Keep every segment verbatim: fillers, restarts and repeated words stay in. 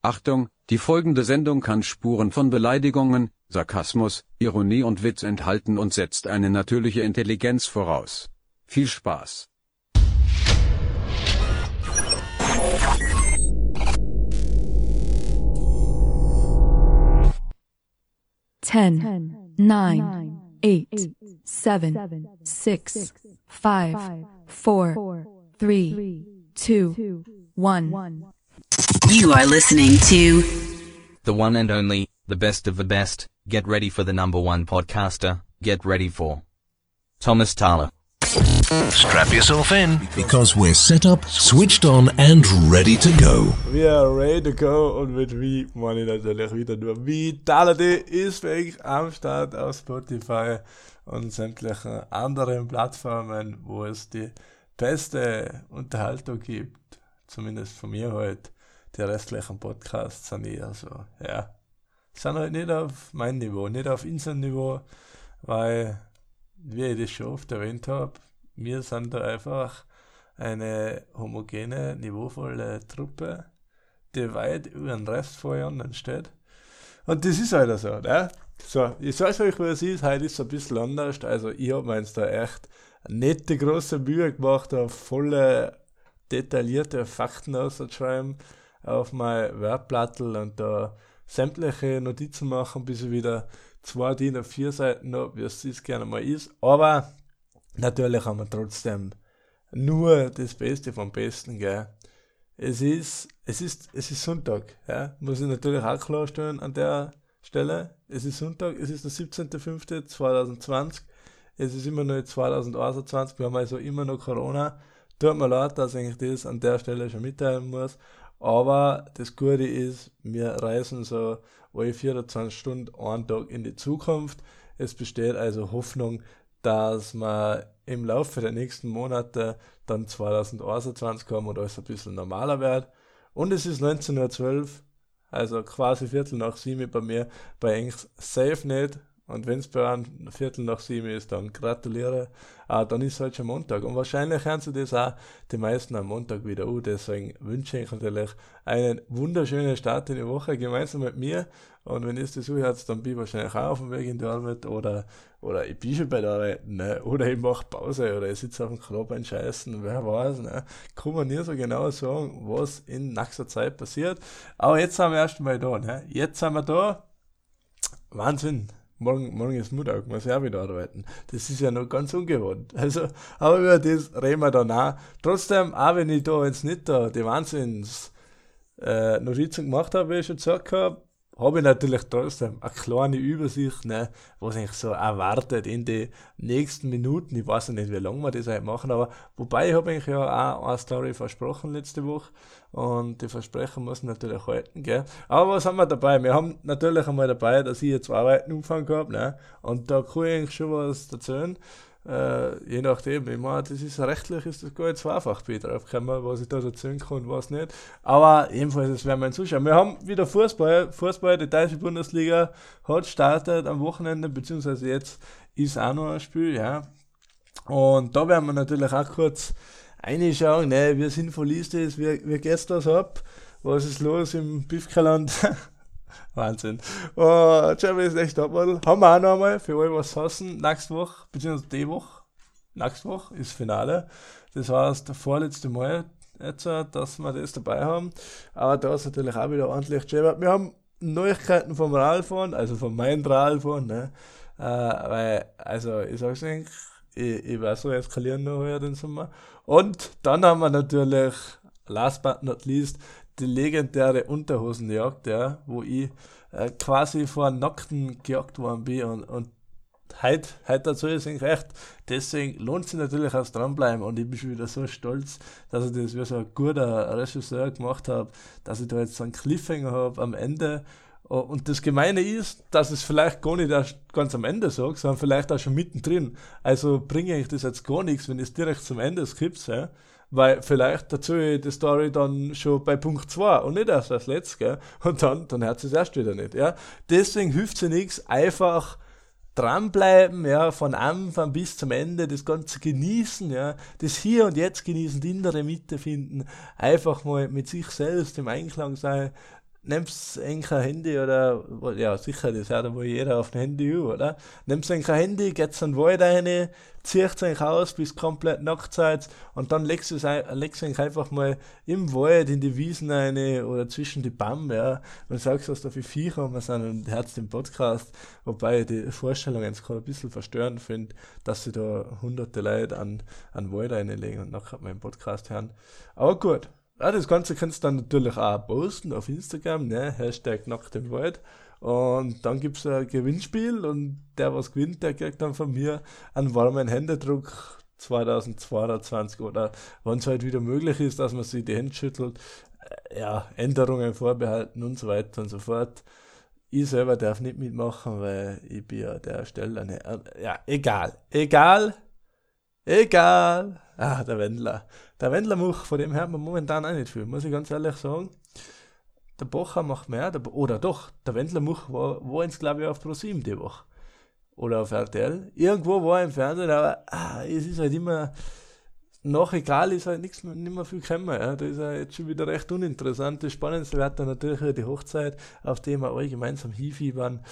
Achtung, die folgende Sendung kann Spuren von Beleidigungen, Sarkasmus, Ironie und Witz enthalten und setzt eine natürliche Intelligenz voraus. Viel Spaß! Ten, nine, eight, seven, six, five, four, three, two, one. You are listening to the one and only, the best of the best. Get ready for the number one podcaster. Get ready for Thomas Thaler. Strap yourself in, because we're set up, switched on and ready to go. We are ready to go, und mit wie meine ich natürlich wieder nur wie. Thaler ist für euch am Start auf Spotify und sämtlichen anderen Plattformen, wo es die beste Unterhaltung gibt. Zumindest von mir halt. Die restlichen Podcasts sind eher so, ja, sind halt nicht auf mein Niveau, nicht auf unser Niveau, weil, wie ich das schon oft erwähnt habe, wir sind da einfach eine homogene, niveauvolle Truppe, die weit über den Rest von Jahren steht. Und das ist halt so, ne? So, ich sag's euch, wie es ist, heute ist es ein bisschen anders. Also, ich habe mir jetzt da echt nicht die große Mühe gemacht, auf volle, detaillierte Fakten auszuschreiben auf mein Wordplattel und da sämtliche Notizen machen, bis ich wieder zwei D I N A vier Seiten habe, wie es das gerne mal ist. Aber natürlich haben wir trotzdem nur das Beste vom Besten, gell. Es ist, es ist, es ist Sonntag, ja. Muss ich natürlich auch klarstellen an der Stelle. Es ist Sonntag, es ist der siebzehnter fünfter zweitausendzwanzig. Es ist immer noch zweitausendeinundzwanzig, wir haben also immer noch Corona. Tut mir leid, dass ich das an der Stelle schon mitteilen muss. Aber das Gute ist, wir reisen so alle vierundzwanzig Stunden einen Tag in die Zukunft. Es besteht also Hoffnung, dass wir im Laufe der nächsten Monate dann zweitausendeinundzwanzig haben und alles ein bisschen normaler wird. Und es ist neunzehn Uhr zwölf, also quasi Viertel nach sieben bei mir, bei euch safe nicht. Und wenn es bei einem Viertel nach sieben ist, dann gratuliere. Ah, dann ist es halt schon Montag. Und wahrscheinlich hören sie das auch die meisten am Montag wieder an. Deswegen wünsche ich natürlich einen wunderschönen Start in die Woche gemeinsam mit mir. Und wenn ihr das so hört, dann bin ich wahrscheinlich auch auf dem Weg in die Arbeit. Oder, oder ich bin schon bei der Arbeit. Ne? Oder ich mache Pause. Oder ich sitze auf dem Klo beim Scheißen. Wer weiß. Ne? Kann man nie so genau sagen, was in nächster Zeit passiert. Aber jetzt sind wir erst mal da. Ne? Jetzt sind wir da. Wahnsinn. Morgen, morgen ist Montag, muss ich auch wieder arbeiten. Das ist ja noch ganz ungewohnt. Also, aber über das reden wir dann auch. Trotzdem, auch wenn ich da jetzt nicht da die Wahnsinns äh, Notizen gemacht habe, wie ich schon gesagt habe, habe ich natürlich trotzdem eine kleine Übersicht, ne, was eigentlich so erwartet in den nächsten Minuten. Ich weiß nicht, wie lange wir das halt machen, aber wobei ich habe eigentlich ja auch eine Story versprochen letzte Woche und die Versprechen muss ich natürlich halten, gell. Aber was haben wir dabei? Wir haben natürlich einmal dabei, dass ich jetzt Arbeiten angefangen habe, ne, und da kann ich eigentlich schon was erzählen. Äh, je nachdem, ich meine, das ist rechtlich ist das gar nicht zweifach drauf gekommen, was ich da erzählen kann und was nicht. Aber jedenfalls, das werden wir uns zuschauen. Wir haben wieder Fußball, Fußball, die deutsche Bundesliga hat startet am Wochenende, beziehungsweise jetzt ist auch noch ein Spiel, ja. Und da werden wir natürlich auch kurz reinschauen, ne, wie sinnvoll ist das, wie, wie geht's das ab, was ist los im Bifkerland? Wahnsinn. Oh, Champions League Topmodel haben wir auch noch einmal für euch was hassen. Nächste Woche, beziehungsweise die Woche, nächste Woche ist Finale. Das heißt, das vorletzte Mal jetzt, dass wir das dabei haben. Aber da ist natürlich auch wieder ordentlich schön. Wir haben Neuigkeiten vom Radfahren, also von meinem Radfahren, ne? Äh, weil, also, ich sag's nicht, ich, ich weiß so eskalieren noch heuer den Sommer. Und dann haben wir natürlich, last but not least, die legendäre Unterhosenjagd, ja, wo ich äh, quasi vor Nackten gejagt worden bin und, und heute, heute dazu ist es echt, deswegen lohnt sich natürlich auch dranbleiben und ich bin schon wieder so stolz, dass ich das wie so ein guter Regisseur gemacht habe, dass ich da jetzt so einen Cliffhanger habe am Ende. Und das Gemeine ist, dass es vielleicht gar nicht erst ganz am Ende sage, sondern vielleicht auch schon mittendrin. Also bringe ich das jetzt gar nichts, wenn ich es direkt zum Ende skippe, ja? Weil vielleicht dazu die Story dann schon bei Punkt zwei und nicht erst als letztes, gell? Und dann, dann hört es erst wieder nicht, ja. Deswegen hilft es nichts, einfach dranbleiben, ja, von Anfang bis zum Ende, das Ganze genießen, ja, das Hier und Jetzt genießen, die innere Mitte finden, einfach mal mit sich selbst im Einklang sein, nimmst ein Handy oder, ja sicher, das hat wohl jeder auf dem Handy, oder? Nimmst ein Handy, gehst in den Wald rein, ziehst euch aus, bis komplett nackt seid und dann legst du es legst euch einfach mal im Wald, in die Wiesen rein oder zwischen die Bäume, ja, und sagst, was da für Viecher wir sind und hörst den Podcast, wobei ich die Vorstellung jetzt gerade ein bisschen verstörend finde, dass sie da hunderte Leute an, an den Wald reinlegen und nachher meinen Podcast hören. Aber gut. Ja, das Ganze kannst du dann natürlich auch posten auf Instagram, ne? Hashtag nackt im Wald. Und dann gibt es ein Gewinnspiel und der, was gewinnt, der kriegt dann von mir einen warmen Händedruck zwanzig zweiundzwanzig oder wenn es halt wieder möglich ist, dass man sich die Hände schüttelt, ja, Änderungen vorbehalten und so weiter und so fort. Ich selber darf nicht mitmachen, weil ich bin ja der Stelle eine, ja, egal, egal, egal. Ah, der Wendler. Der Wendler-Much, von dem hört man momentan auch nicht viel, muss ich ganz ehrlich sagen. Der Bocher macht mehr, der, oder doch, der Wendler-Much war, war jetzt, glaube ich, auf ProSieben die Woche. Oder auf R T L. Irgendwo war er im Fernsehen, aber ah, es ist halt immer, noch egal, ist halt nichts, nicht mehr viel gekommen. Ja. Da ist er jetzt schon wieder recht uninteressant. Das Spannendste wird dann natürlich die Hochzeit, auf die wir alle gemeinsam hinfiebern.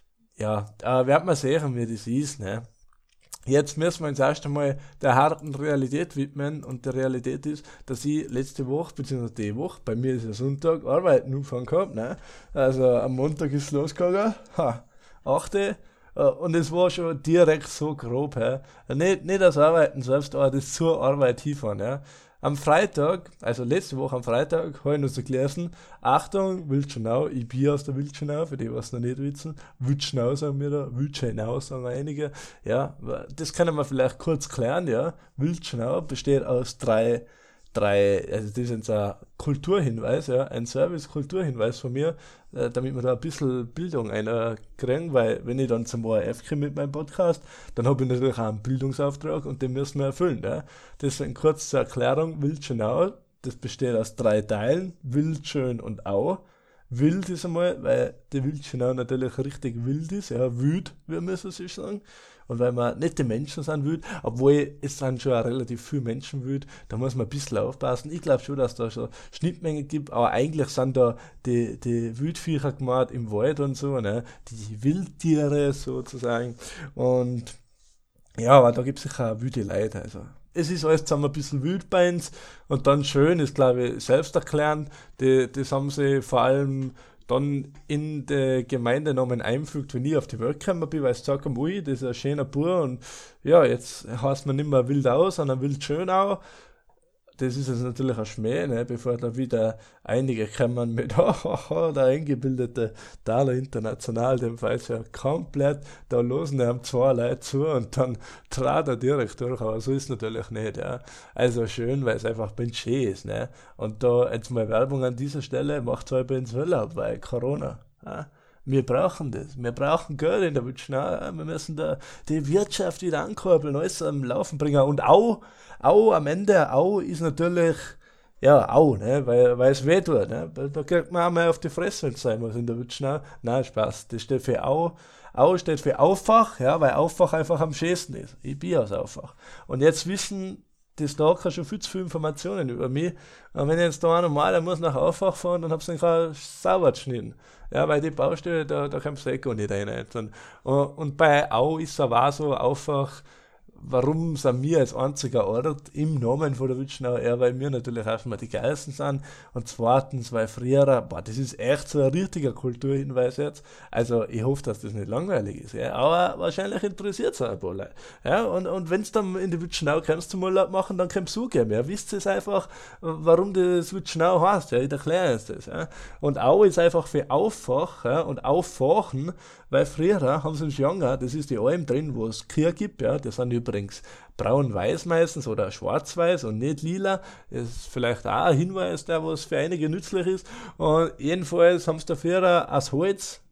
Ja, aber werden wir sehen, wie das ist, ne? Jetzt müssen wir uns erst einmal der harten Realität widmen und die Realität ist, dass ich letzte Woche, beziehungsweise die Woche, bei mir ist ja Sonntag, arbeiten angefangen gehabt, ne? Also am Montag ist es losgegangen, ha, achte und es war schon direkt so grob, he? Nicht, nicht das Arbeiten selbst, aber das zur Arbeit hinfahren, ja? Am Freitag, also letzte Woche am Freitag, habe ich noch so gelesen, Achtung, Wildschenau, ich bin aus der Wildschenau, für die, was noch nicht wissen, Wildschenau sagen wir da, Wildschenau sagen einige, ja, das können wir vielleicht kurz klären, ja, Wildschenau besteht aus drei, drei, also das ist ein Kulturhinweis, ja, ein Service-Kulturhinweis von mir, äh, damit wir da ein bisschen Bildung einkriegen, weil wenn ich dann zum O R F komme mit meinem Podcast, dann habe ich natürlich auch einen Bildungsauftrag und den müssen wir erfüllen. Ja. Deswegen kurz zur Erklärung, Wildschenau, das besteht aus drei Teilen, Wild, Schön und Au. Wild ist einmal, weil die Wildschenau natürlich richtig wild ist, ja, wüt, wie müssen sie sagen. Und weil wir nicht die Menschen sind wüt, obwohl es sind schon relativ viele Menschen wüt, da muss man ein bisschen aufpassen. Ich glaube schon, dass da schon Schnittmengen gibt, aber eigentlich sind da die, die Wütviecher gemacht im Wald und so, ne? Die Wildtiere sozusagen. Und ja, aber da gibt es sicher auch wüte Leute, also. Es ist alles zusammen ein bisschen wild bei uns und dann schön ist, glaube ich, selbsterklärend. Die, das haben sie vor allem dann in die Gemeindenamen einfügt, wenn ich auf die Welt gekommen bin, weil ich sage, ui, das ist ein schöner Bur und ja, jetzt heißt man nicht mehr Wildau, sondern Wildschönau. Das ist jetzt natürlich ein Schmäh, ne, bevor da wieder einige kommen mit, oh, der eingebildete Thaler International, dem fällt ja komplett, da losen ihm zwei Leute zu und dann trat er direkt durch, aber so ist es natürlich nicht, ja. Also schön, weil es einfach Budget ist, ne. Und da jetzt mal Werbung an dieser Stelle, macht halt bei uns Urlaub, weil Corona, ja. Wir brauchen das. Wir brauchen Geld in der Wildschenau. Wir müssen da die Wirtschaft wieder ankurbeln, alles am Laufen bringen. Und Au, Au am Ende, Au ist natürlich, ja, Au, ne, weil, weil es weh tut. Ne? Da kriegt man auch mal auf die Fresse, wenn es sein muss in der Wildschenau. Nein, Spaß. Das steht für Au. Au steht für Auffach, ja, weil Auffach einfach am schönsten ist. Ich bin aus Auffach. Und jetzt wissen die Stalker schon viel zu viele Informationen über mich. Und wenn ich jetzt da normal, dann muss nach Auffach fahren, dann hab's dann gerade sauber geschnitten. Ja, weil die Baustelle, da, da kommst du eh gar nicht rein. Und, und bei Au ist es aber auch so Auffach, warum sind wir als einziger Ort im Namen von der Wildschenau? Ja, weil wir natürlich erstmal die geilsten sind und zweitens, weil früher, boah, das ist echt so ein richtiger Kulturhinweis jetzt. Also ich hoffe, dass das nicht langweilig ist, ja, aber wahrscheinlich interessiert es auch ein paar Leute. Ja, und, und wenn es dann in die Wildschenau kommst zum Urlaub machen, dann kommst du geben. Ja, wisst ihr es einfach, warum das Wildschenau heißt, ja, ich erkläre es das. Ja. Und Au ist einfach für Auffach, ja, und Auffachen, weil früher haben sie einen Genre, das ist die Alm drin, wo es Kühe gibt, ja, das sind übrigens braun-weiß meistens oder schwarz-weiß und nicht lila. Das ist vielleicht auch ein Hinweis, der was für einige nützlich ist. Und jedenfalls haben sie dafür aus Holz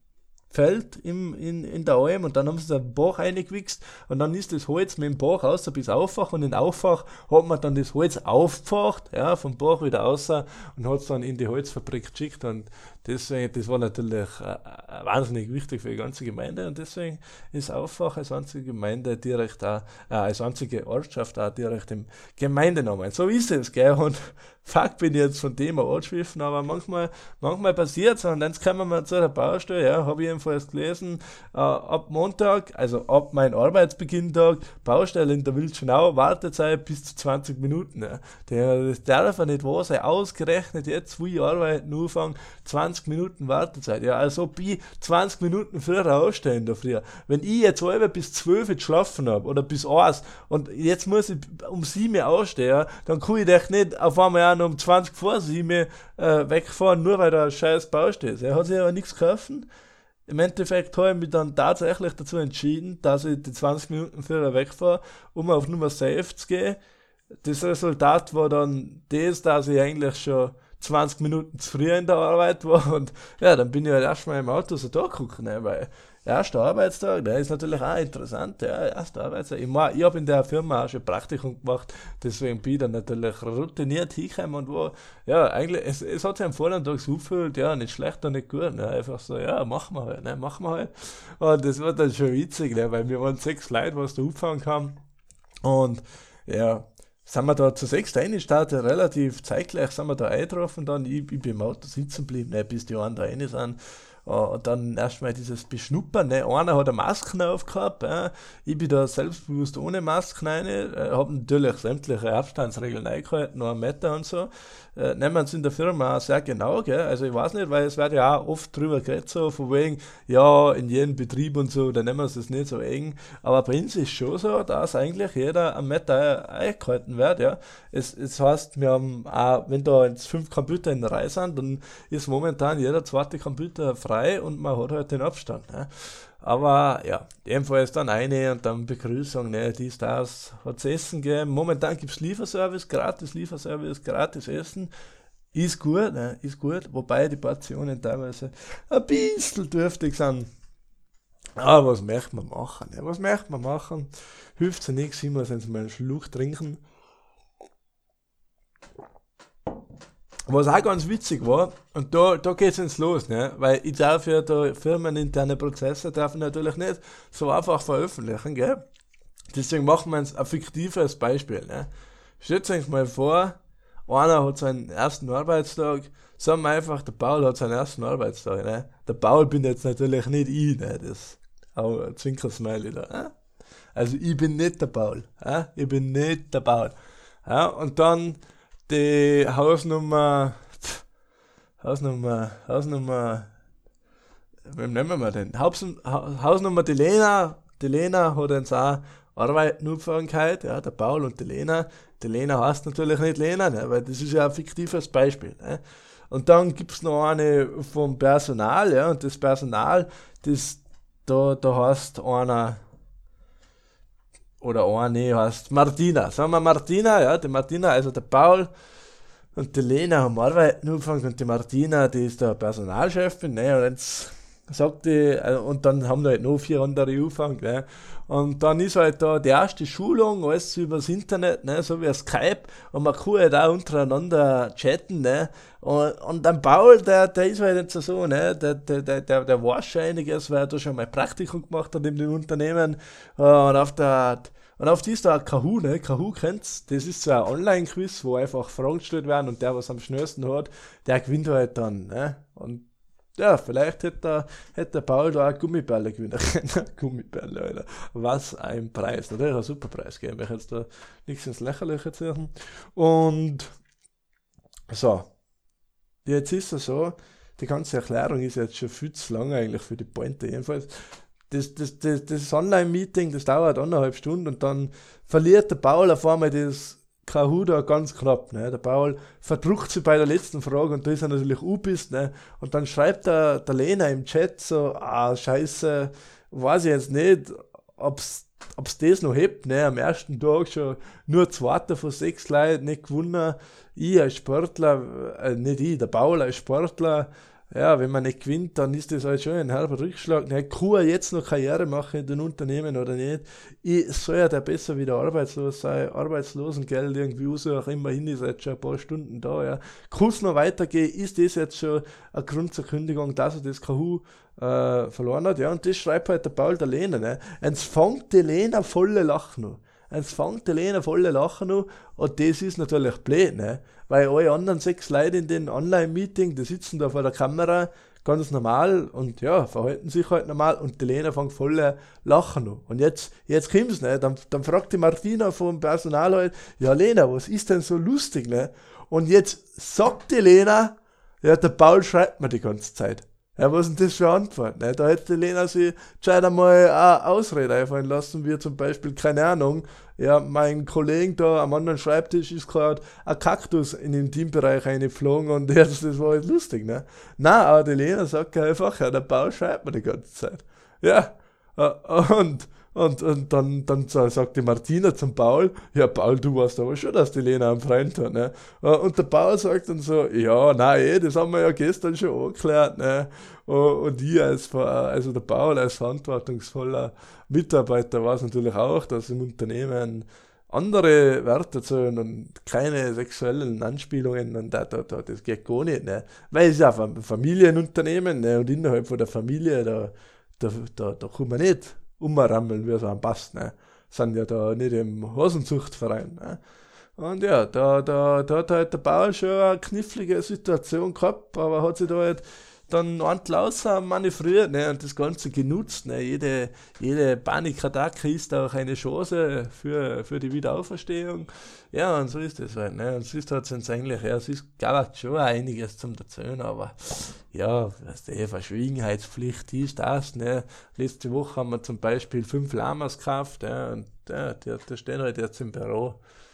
Feld im, in, in der Alm und dann haben sie den Bach reingewichst und dann ist das Holz mit dem Bach raus bis Auffach und in Auffach hat man dann das Holz aufgefacht, ja, vom Bach wieder raus und hat es dann in die Holzfabrik geschickt und deswegen, das war natürlich äh, wahnsinnig wichtig für die ganze Gemeinde und deswegen ist Auffach als einzige Gemeinde direkt auch, äh, als einzige Ortschaft auch direkt im Gemeindenamen. So ist es, gell, und fuck, bin ich jetzt von dem angeschwiffen, aber manchmal, manchmal passiert es und jetzt kommen wir zu der Baustelle, ja, habe ich jedenfalls gelesen, äh, ab Montag, also ab meinem Arbeitsbeginn-Tag, Baustelle in der Wildschenau, Wartezeit bis zu zwanzig Minuten, ja. Das darf ja nicht wahr sein, ausgerechnet jetzt, wo ich arbeiten anfange, zwanzig Minuten Wartezeit, ja, also ob ich zwanzig Minuten früher ausstehen da früher. Wenn ich jetzt halb bis zwölf geschlafen habe, oder bis eins, und jetzt muss ich um sieben ausstehen, ja, dann kann ich doch nicht auf einmal auch um zwanzig vor sieben äh, wegfahren, nur weil da ein scheiß Baustelle ist. Er hat sich aber nichts gekauft. Im Endeffekt habe ich mich dann tatsächlich dazu entschieden, dass ich die zwanzig Minuten früher wegfahre, um auf Nummer safe zu gehen. Das Resultat war dann das, dass ich eigentlich schon zwanzig Minuten zu früh in der Arbeit war und ja, dann bin ich halt erstmal im Auto so da geguckt, ne, weil erster Arbeitstag, der ist natürlich auch interessant, ja, erster Arbeitstag. Ich, mein, ich habe in der Firma auch schon Praktikum gemacht, deswegen bin ich dann natürlich routiniert hingekommen und war, ja, eigentlich, es, es hat sich am Vortag so gefühlt, ja, nicht schlecht und nicht gut, ne, einfach so, ja, machen wir halt, ne, machen wir halt. Und das war dann schon witzig, ne, weil wir waren sechs Leute, was da auffahren kann und ja, sind wir da zu sechs reingestartet, relativ zeitgleich sind wir da eingetroffen, dann ich, ich bin im Auto sitzen geblieben, ne, bis die anderen da rein sind. Uh, und dann erstmal dieses Beschnuppern, ne? Einer hat eine Maske aufgehabt, äh? Ich bin da selbstbewusst ohne Maske rein, äh, habe natürlich sämtliche Abstandsregeln eingehalten, noch einen Meter und so. Äh, nehmen wir uns in der Firma auch sehr genau, gell? Also ich weiß nicht, weil es wird ja auch oft drüber geredet, so von wegen, ja, in jedem Betrieb und so, da nehmen wir es nicht so eng, aber bei uns ist es schon so, dass eigentlich jeder einen Meter eingehalten wird, ja. Es, es heißt, wir haben auch, wenn da jetzt fünf Computer in der Reihe sind, dann ist momentan jeder zweite Computer frei und man hat halt den Abstand. Ne? Aber ja, jedenfalls dann eine und dann Begrüßung, ne, dies, das, hat es Essen gegeben. Momentan gibt es Lieferservice, gratis Lieferservice, gratis Essen. Ist gut, ne, ist gut, wobei die Portionen teilweise ein bisschen dürftig sind. Aber was möchte man machen? Ne? Was möchte man machen? Hilft ja nichts, ich muss jetzt mal einen Schluck trinken. Was auch ganz witzig war, und da, da geht es jetzt los, ne? Weil ich darf ja da firmeninterne Prozesse darf ich natürlich nicht so einfach veröffentlichen, gell? Deswegen machen wir uns ein fiktives Beispiel, ne? Stellt euch mal vor, einer hat seinen ersten Arbeitstag, sagen wir einfach, der Paul hat seinen ersten Arbeitstag, ne? Der Paul bin jetzt natürlich nicht ich, ne? Das auch ein Zwinkersmiley da, ne? Also ich bin nicht der Paul, ne? Ich bin nicht der Paul. Ja, und dann die Hausnummer, pff, Hausnummer, Hausnummer, wem nennen wir den? Haus, Hausnummer die Lena, die Lena hat jetzt auch Arbeitnummerung, ja, der Paul und die Lena. Die Lena heißt natürlich nicht Lena, ne, weil das ist ja ein fiktives Beispiel. Ne. Und dann gibt es noch eine vom Personal, ja, und das Personal, das, da, da heißt einer, oder eine heißt Martina, sagen wir Martina, ja, die Martina, also der Paul und die Lena haben Arbeiten angefangen und die Martina, die ist der Personalchefin, ne, und jetzt sagt die, und dann haben da halt noch vier andere angefangen, ne, und dann ist halt da die erste Schulung, alles übers Internet, ne, so wie Skype, und man kann halt auch untereinander chatten, ne, und, und dann Paul, der, der ist halt jetzt so, ne, der, der, der, der, der weiß schon einiges, weil er da schon mal Praktikum gemacht hat in dem Unternehmen, und auf der, und auf die ist da Kahoo, ne, Kahoo kennt's, das ist so ein Online-Quiz, wo einfach Fragen gestellt werden, und der, was am schnellsten hat, der gewinnt halt dann, ne, und ja, vielleicht hätte der, hätte der Paul da auch Gummibälle gewinnen können. Gummibälle, Alter. Was ein Preis. Natürlich ein super Preis geben. Ich jetzt da nichts ins Lächerliche ziehen. Und so. Jetzt ist es so, die ganze Erklärung ist jetzt schon viel zu lang eigentlich für die Pointe. Jedenfalls, das, das, das, das Online-Meeting, das dauert anderthalb Stunden und dann verliert der Paul auf einmal das Kahoo da ganz knapp, ne? Der Paul verdruckt sich bei der letzten Frage und da ist er natürlich U-Bist, ne? Und dann schreibt der, der Lena im Chat so, ah, scheiße, weiß ich jetzt nicht, ob's, ob's das noch hebt, ne? Am ersten Tag schon nur zweiter von sechs Leuten nicht gewonnen, ich als Sportler, äh, nicht ich, der Paul als Sportler, ja, wenn man nicht gewinnt, dann ist das halt schon ein herber Rückschlag. Ne, kann er jetzt noch Karriere machen in den Unternehmen oder nicht? Ich soll ja der besser wieder arbeitslos sein, Arbeitslosengeld irgendwie raus, auch immerhin ist er jetzt schon ein paar Stunden da, ja. Kann es noch weitergehen? Ist das jetzt schon ein Grund zur Kündigung, dass er das K H äh, verloren hat? Ja, und das schreibt halt der Paul der Lehner, ne. Jetzt fängt die Lehner volle Lachen an. Jetzt fängt die Lehner volle Lachen an und das ist natürlich blöd, ne? Weil alle anderen sechs Leute in den Online-Meeting, die sitzen da vor der Kamera ganz normal und ja, verhalten sich halt normal und die Lena fängt voll Lachen an. Und jetzt, jetzt kommt's, ne? Dann, dann fragt die Martina vom Personal halt, ja Lena, was ist denn so lustig, ne? Und jetzt sagt die Lena, ja, der Paul schreibt mir die ganze Zeit. Ja, was ist denn das für eine Antwort? Ne? Da hätte die Lena sich gescheit einmal eine Ausrede einfallen lassen, wie zum Beispiel, keine Ahnung, ja, mein Kollege da am anderen Schreibtisch ist gerade ein Kaktus in den Teambereich eingeflogen und das, das war halt lustig, ne? Nein, aber die Lena sagt einfach, ja, der Paul schreibt mir die ganze Zeit. Ja, und, und, und dann, dann sagt die Martina zum Paul, ja, Paul, du weißt aber schon, dass die Lena einen Freund hat, ne? Und der Paul sagt dann so, ja, nein, eh, das haben wir ja gestern schon angeklärt, ne? Und ich als, also der Paul als verantwortungsvoller Mitarbeiter weiß natürlich auch, dass im Unternehmen andere Werte zählen und keine sexuellen Anspielungen und da, da, da, das geht gar nicht, ne? Weil es ist ja ein Familienunternehmen, ne? Und innerhalb von der Familie, da, da, da, da kann man nicht umrammeln, wie es einem passt, ne? Sind ja da nicht im Hasenzuchtverein, ne? Und ja, da, da, da hat halt der Paul schon eine knifflige Situation gehabt, aber hat sich da halt dann ordentlich aus manövriert, ne, und das Ganze genutzt, ne, jede, jede Panikattacke ist auch eine Chance für, für die Wiederauferstehung, ja, und so ist es halt, ne, und sonst hat es uns eigentlich, ja, es ist, glaube ich, schon einiges zum Erzählen, aber, ja, was die Verschwiegenheitspflicht ist das, ne, letzte Woche haben wir zum Beispiel fünf Lamas gekauft, ja, und, ja, die, die stehen halt jetzt im Büro,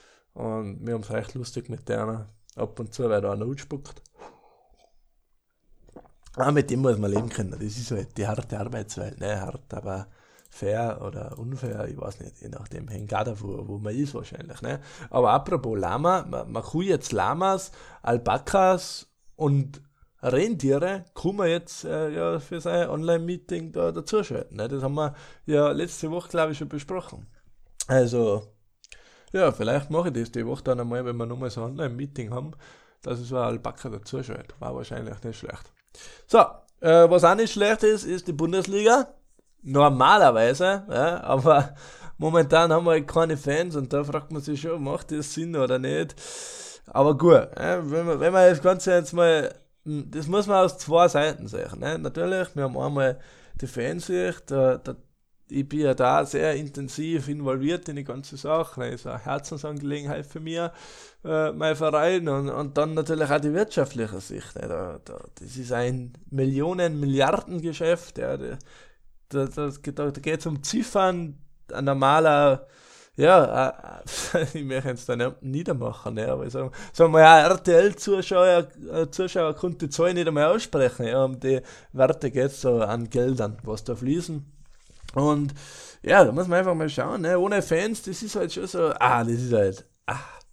und wir haben es recht lustig mit denen, ab und zu, weil da einer ausspuckt. Ah, mit dem muss man leben können. Das ist halt die harte Arbeitswelt, ne? Hart, aber fair oder unfair, ich weiß nicht, je nachdem, hängt auch davon, wo man ist wahrscheinlich, ne? Aber apropos Lama, man, man kann jetzt Lamas, Alpakas und Rentiere, kann man jetzt äh, ja, für sein Online-Meeting da dazuschalten, ne? Das haben wir ja letzte Woche, glaube ich, schon besprochen. Also, ja, vielleicht mache ich das die Woche dann einmal, wenn wir nochmal so ein Online-Meeting haben, dass ich so ein Alpaka dazuschalte. War wahrscheinlich nicht schlecht. So, äh, was auch nicht schlecht ist, ist die Bundesliga. Normalerweise, ja, aber momentan haben wir halt keine Fans und da fragt man sich schon, macht das Sinn oder nicht. Aber gut, ja, wenn, man, wenn man das Ganze jetzt mal, das muss man aus zwei Seiten sehen. Ne? Natürlich, wir haben einmal die Fansicht, da, da, ich bin ja da sehr intensiv involviert in die ganze Sache. Das ist eine Herzensangelegenheit für mich, äh, mein Verein. Und, und dann natürlich auch die wirtschaftliche Sicht. Ne? Da, da, das ist ein Millionen-Milliarden-Geschäft. Ja? Da, da, da, da geht es um Ziffern. Ein normaler, ja, äh, ich möchte jetzt da nicht niedermachen, ne? Aber sagen, sagen wir ja, R T L-Zuschauer äh, Zuschauer konnte die Zahl nicht einmal aussprechen. Ja? Um die Werte geht es so an Geldern, was da fließen. Und ja, da muss man einfach mal schauen, ne? Ohne Fans, das ist halt schon so, ah, das ist halt, ah,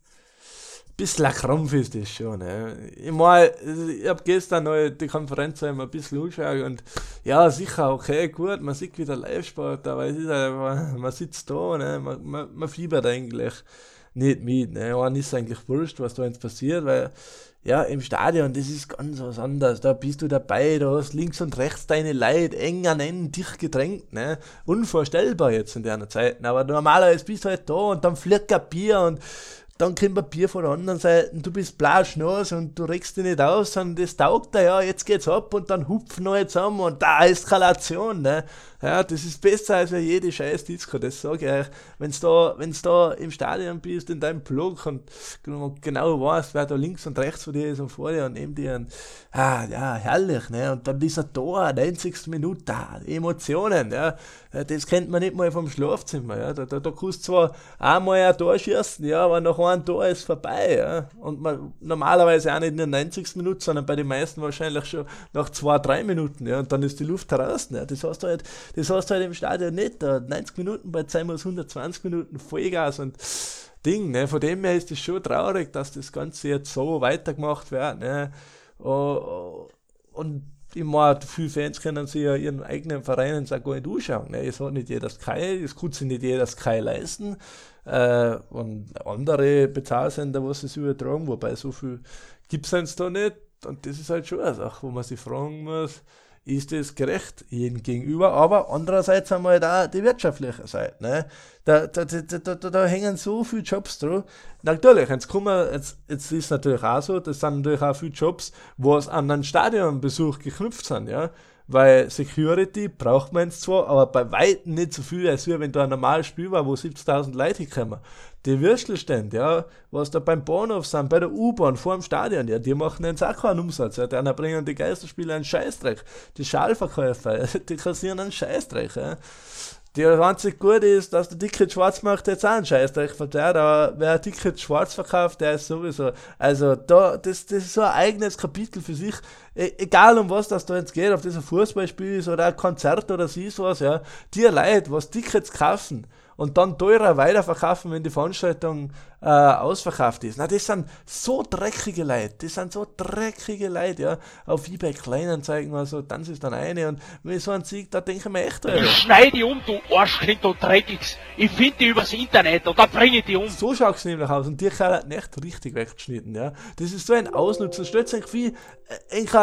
ein bisschen ein Krampf ist das schon, ne? Ich meine, ich habe gestern noch die Konferenz ein bisschen angeschaut und ja, sicher, okay, gut, man sieht wieder Live-Sport, aber es ist halt einfach, man sitzt da, ne? Man, man, man fiebert eigentlich nicht mit, ne? Und ist eigentlich wurscht, was da jetzt passiert, weil ja, im Stadion, das ist ganz was anderes. Da bist du dabei, da hast links und rechts deine Leute eng an einen dicht gedrängt, ne? Unvorstellbar jetzt in der Zeit. Aber normalerweise bist du halt da und dann fliegt ein Bier und dann kommt ein Bier von der anderen Seite und du bist blauschnass und du regst dich nicht aus und das taugt dir, ja, jetzt geht's ab und dann hupfen alle zusammen und da Eskalation, ne? Ja, das ist besser als jede scheiß Disco, das sage ich euch. Wenn's da, wenn's da im Stadion bist, in deinem Block und genau weißt, wer da links und rechts von dir ist und vor dir und neben dir und, ah, ja, herrlich, ne? Und dann dieser Tor, neunzigste Minute, da, Emotionen, ja. Das kennt man nicht mal vom Schlafzimmer, ja. Da, da, da kannst du zwar einmal ein Tor schießen, ja, aber nach einem Tor ist vorbei, ja. Und man, normalerweise auch nicht in der neunzigsten Minute, sondern bei den meisten wahrscheinlich schon nach zwei, drei Minuten, ja. Und dann ist die Luft heraus, ne? Das heißt halt, Das hast du halt im Stadion nicht, da neunzig Minuten, bei zwei muss hundertzwanzig Minuten Vollgas und Ding, ne? Von dem her ist es schon traurig, dass das Ganze jetzt so weitergemacht wird, ne? Und ich meine, viele Fans können sich ja ihren eigenen Vereinen gar nicht anschauen. Ne? Es hat nicht jeder Sky, es kann sich nicht jeder Sky leisten. Äh, und andere Bezahlsender, was es übertragen, wobei so viel gibt es da nicht. Und das ist halt schon eine Sache, wo man sich fragen muss, ist das gerecht jedem gegenüber, aber andererseits haben wir halt auch die wirtschaftliche Seite. Ne? Da, da, da, da, da, da hängen so viele Jobs dran. Natürlich, jetzt, kann man, jetzt, jetzt ist natürlich auch so, das sind natürlich auch viele Jobs, wo es an einen Stadionbesuch geknüpft sind, ja. Weil Security braucht man jetzt zwar, aber bei weitem nicht so viel, als wenn da ein normales Spiel war, wo siebzigtausend Leute kommen. Die Würstelstände, ja, was da beim Bahnhof sind, bei der U-Bahn, vor dem Stadion, ja, die machen jetzt auch keinen Umsatz. Ja, dann bringen die Geisterspieler einen Scheißdreck. Die Schalverkäufer, die kassieren einen Scheißdreck. Ja. Die einzig gut ist, dass der Ticket schwarz macht, jetzt auch einen Scheißdreck verteilt, aber wer ein Ticket schwarz verkauft, der ist sowieso, also da, das, das ist so ein eigenes Kapitel für sich, e- egal um was das da jetzt geht, ob das ein Fußballspiel ist oder ein Konzert oder so was, ja, die Leute, was Tickets kaufen und dann teurer weiterverkaufen, wenn die Veranstaltung äh, ausverkauft ist. Na, das sind so dreckige Leute, das sind so dreckige Leute, ja, auf eBay Kleinanzeigen oder so, dann ist dann eine und wenn ich so einen Sieg, da denke ich mir echt, Alter. Ich schneide die um, du Arschkind, du Dreckigs. Ich finde die übers Internet und da bringe ich die um. So schaut es nämlich aus und die kann nicht richtig weggeschnitten, ja. Das ist so ein Ausnutzen, stellt sich wie ich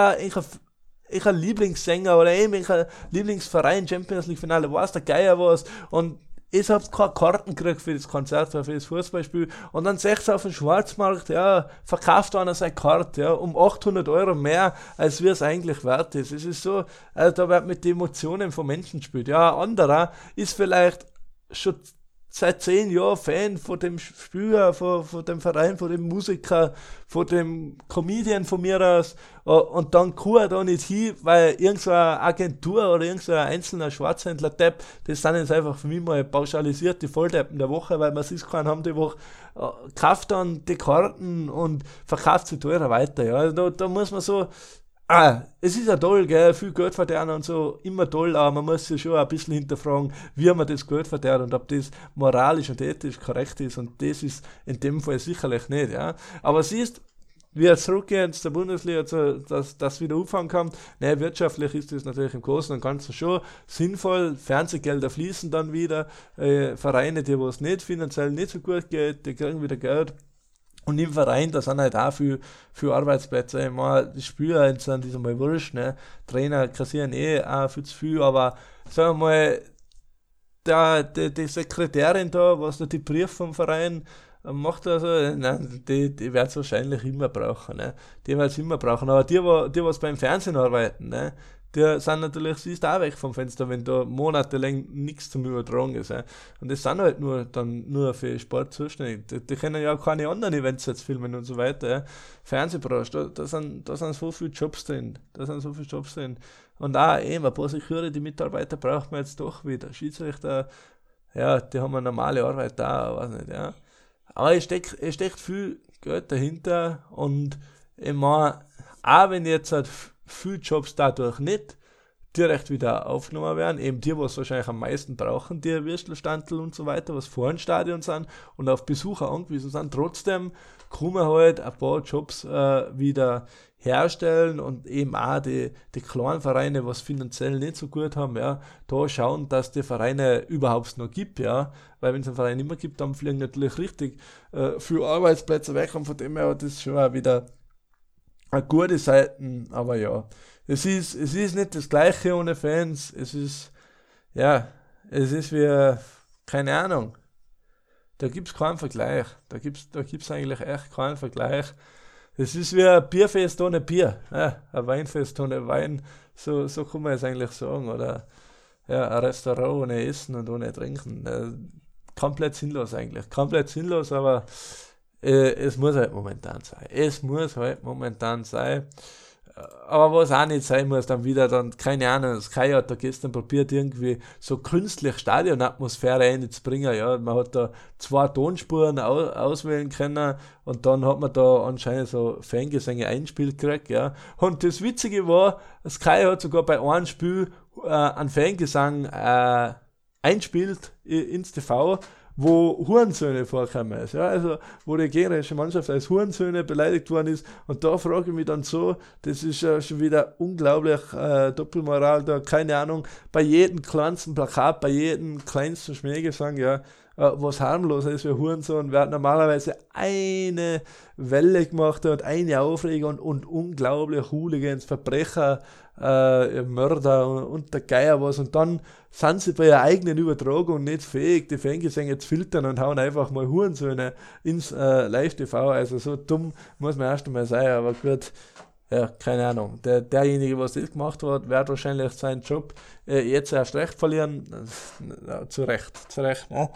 ein ein Lieblingssänger oder eben ein Lieblingsverein, Champions League Finale, weiß der Geier was und ich hab keine Karten gekriegt für das Konzert oder für das Fußballspiel und dann seht ihr auf dem Schwarzmarkt, ja, verkauft einer seine Karte, ja, um achthundert Euro mehr, als wie es eigentlich wert ist. Es ist so, also da wird mit den Emotionen von Menschen gespielt. Ja, ein anderer ist vielleicht schon seit zehn Jahren Fan von dem Spieler, von, von dem Verein, von dem Musiker, von dem Comedian von mir aus und dann kann er da nicht hin, weil irgendeine Agentur oder irgendein einzelner Schwarzhändler-Depp, das sind jetzt einfach für mich mal pauschalisiert die Volldeppen der Woche, weil man es keinen haben die Woche, kauft dann die Karten und verkauft sie teurer weiter. Ja. Also da, da muss man so, ah, es ist ja toll, gell, viel Geld verdienen und so, immer toll, aber man muss sich schon ein bisschen hinterfragen, wie man das Geld verdient und ob das moralisch und ethisch korrekt ist und das ist in dem Fall sicherlich nicht, ja. Aber siehst, wie er zurückgehen zur Bundesliga, zu, dass das wieder anfangen kann, ne, wirtschaftlich ist das natürlich im Großen und Ganzen schon sinnvoll, Fernsehgelder fließen dann wieder, äh, Vereine, die wo es nicht finanziell nicht so gut geht, die kriegen wieder Geld. Und im Verein, da sind halt auch viele, viele Arbeitsplätze. Ich meine, die Spieler sind das einmal wurscht, ne? Trainer kassieren eh auch viel zu viel, aber sagen wir mal, da, die, die Sekretärin da, was da die Briefe vom Verein macht, also, nein, die, die wird es wahrscheinlich immer brauchen, ne? Die wird es immer brauchen, aber die, die, die was beim Fernsehen arbeiten, ne? Die sind natürlich, siehst auch weg vom Fenster, wenn da monatelang nichts zum Übertragen ist. Ja. Und das sind halt nur dann nur für Sport zuständig. Die, die können ja auch keine anderen Events jetzt filmen und so weiter. Ja. Fernsehbranche, da, da, sind, da sind so viele Jobs drin. Da sind so viele Jobs drin. Und auch eben, ein paar Security-Mitarbeiter braucht man jetzt doch wieder. Schiedsrichter, ja, die haben eine normale Arbeit da, weiß nicht, ja. Aber es steckt, es steckt viel Geld dahinter und ich meine, auch wenn jetzt halt viele Jobs dadurch nicht direkt wieder aufgenommen werden, eben die, was wahrscheinlich am meisten brauchen, die Würstelstandl und so weiter, was vor dem Stadion sind und auf Besucher angewiesen sind, trotzdem kann man halt ein paar Jobs äh, wieder herstellen und eben auch die, die kleinen Vereine, was finanziell nicht so gut haben, ja, da schauen, dass die Vereine überhaupt noch gibt, ja, weil wenn es einen Verein nicht mehr gibt, dann fliegen natürlich richtig äh, viele Arbeitsplätze weg und von dem her hat das schon auch wieder eine gute Seiten, aber ja, es ist, es ist nicht das Gleiche ohne Fans, es ist, ja, es ist wie, keine Ahnung, da gibt es keinen Vergleich, da gibt es da gibt's eigentlich echt keinen Vergleich. Es ist wie ein Bierfest ohne Bier, ja, ein Weinfest ohne Wein, so, so kann man es eigentlich sagen, oder ja, ein Restaurant ohne Essen und ohne Trinken, äh, komplett sinnlos eigentlich, komplett sinnlos, aber Äh, es muss halt momentan sein. Es muss halt momentan sein. Aber was auch nicht sein muss, dann wieder, dann, keine Ahnung, Sky hat da gestern probiert, irgendwie so künstlich Stadionatmosphäre reinzubringen. Ja, man hat da zwei Tonspuren au- auswählen können und dann hat man da anscheinend so Fangesänge einspielt gekriegt, ja. Und das Witzige war, Sky hat sogar bei einem Spiel äh, einen Fangesang äh, einspielt ins T V, wo Hurensöhne vorkommen ist, ja, also wo die gegnerische Mannschaft als Hurensöhne beleidigt worden ist, und da frage ich mich dann so, das ist ja schon wieder unglaublich äh, Doppelmoral da, keine Ahnung, bei jedem kleinsten Plakat, bei jedem kleinsten Schmähgesang, ja, äh, was harmloser ist wie Hurensohn, wer normalerweise eine Welle gemacht hat, eine Aufregung und, und unglaublich Hooligans, Verbrecher, äh, Mörder und, und der Geier was, und dann sind sie bei ihrer eigenen Übertragung nicht fähig, die Fangesänge zu filtern und hauen einfach mal Hurensöhne ins äh, Live-T V, also so dumm muss man erst einmal sein, aber gut, ja, keine Ahnung, der, derjenige, was das gemacht hat, wird wahrscheinlich seinen Job äh, jetzt erst recht verlieren, ja, zu Recht, zu Recht, ne?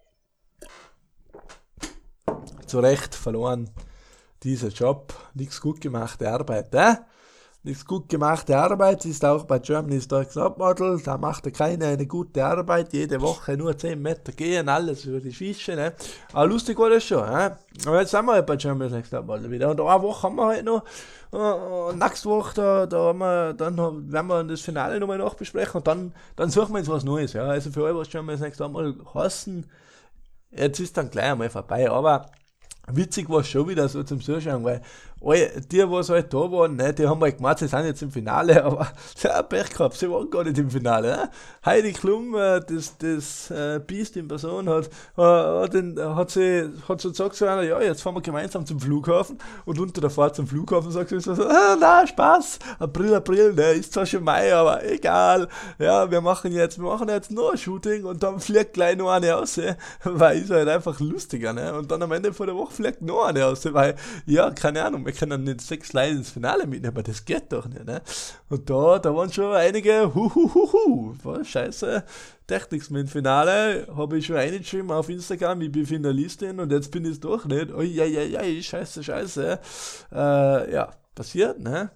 Zu Recht verloren, dieser Job, nichts gut gemachte Arbeit, ne? Nichts gut gemachte Arbeit ist auch bei Germany's Next Topmodel, da macht er keine eine gute Arbeit, jede Woche nur zehn Meter gehen, alles über die Schieße, ne? Aber lustig war das schon, ne? Aber jetzt sind wir halt bei Germany's Next Topmodel wieder, und eine Woche haben wir halt noch, und nächste Woche, da, da haben wir, dann werden wir das Finale nochmal nachbesprechen, und dann, dann suchen wir uns was Neues, ja? Also für alle, was Germany's Next Topmodel heißen, jetzt ist dann gleich einmal vorbei, aber witzig war es schon wieder so zum Zuschauen, weil alle, die, was halt da waren, ne, die haben halt gemeint, sie sind jetzt im Finale, aber sie haben Pech gehabt, sie waren gar nicht im Finale. Ne? Heidi Klum, äh, das, das äh, Biest in Person, hat, äh, hat, den, hat, sie, hat so gesagt, so einer, ja, jetzt fahren wir gemeinsam zum Flughafen, und unter der Fahrt zum Flughafen sagt sie so, ah, na, Spaß, April, April, ne, ist zwar schon Mai, aber egal, ja, wir machen jetzt, wir machen jetzt nur ein Shooting, und dann fliegt gleich noch eine raus, eh, weil ist halt einfach lustiger, ne, und dann am Ende von der Woche fliegt noch eine raus, weil, ja, keine Ahnung, wir können nicht sechs Leute ins Finale mitnehmen, aber das geht doch nicht, ne? Und da, da waren schon einige, huhuhuhu, was scheiße, Techniks mit dem Finale, habe ich schon reingeschrieben auf Instagram, ich bin Finalistin, und jetzt bin ich es doch nicht, oh, ja, ja, ja, scheiße, scheiße, äh, ja, passiert, ne?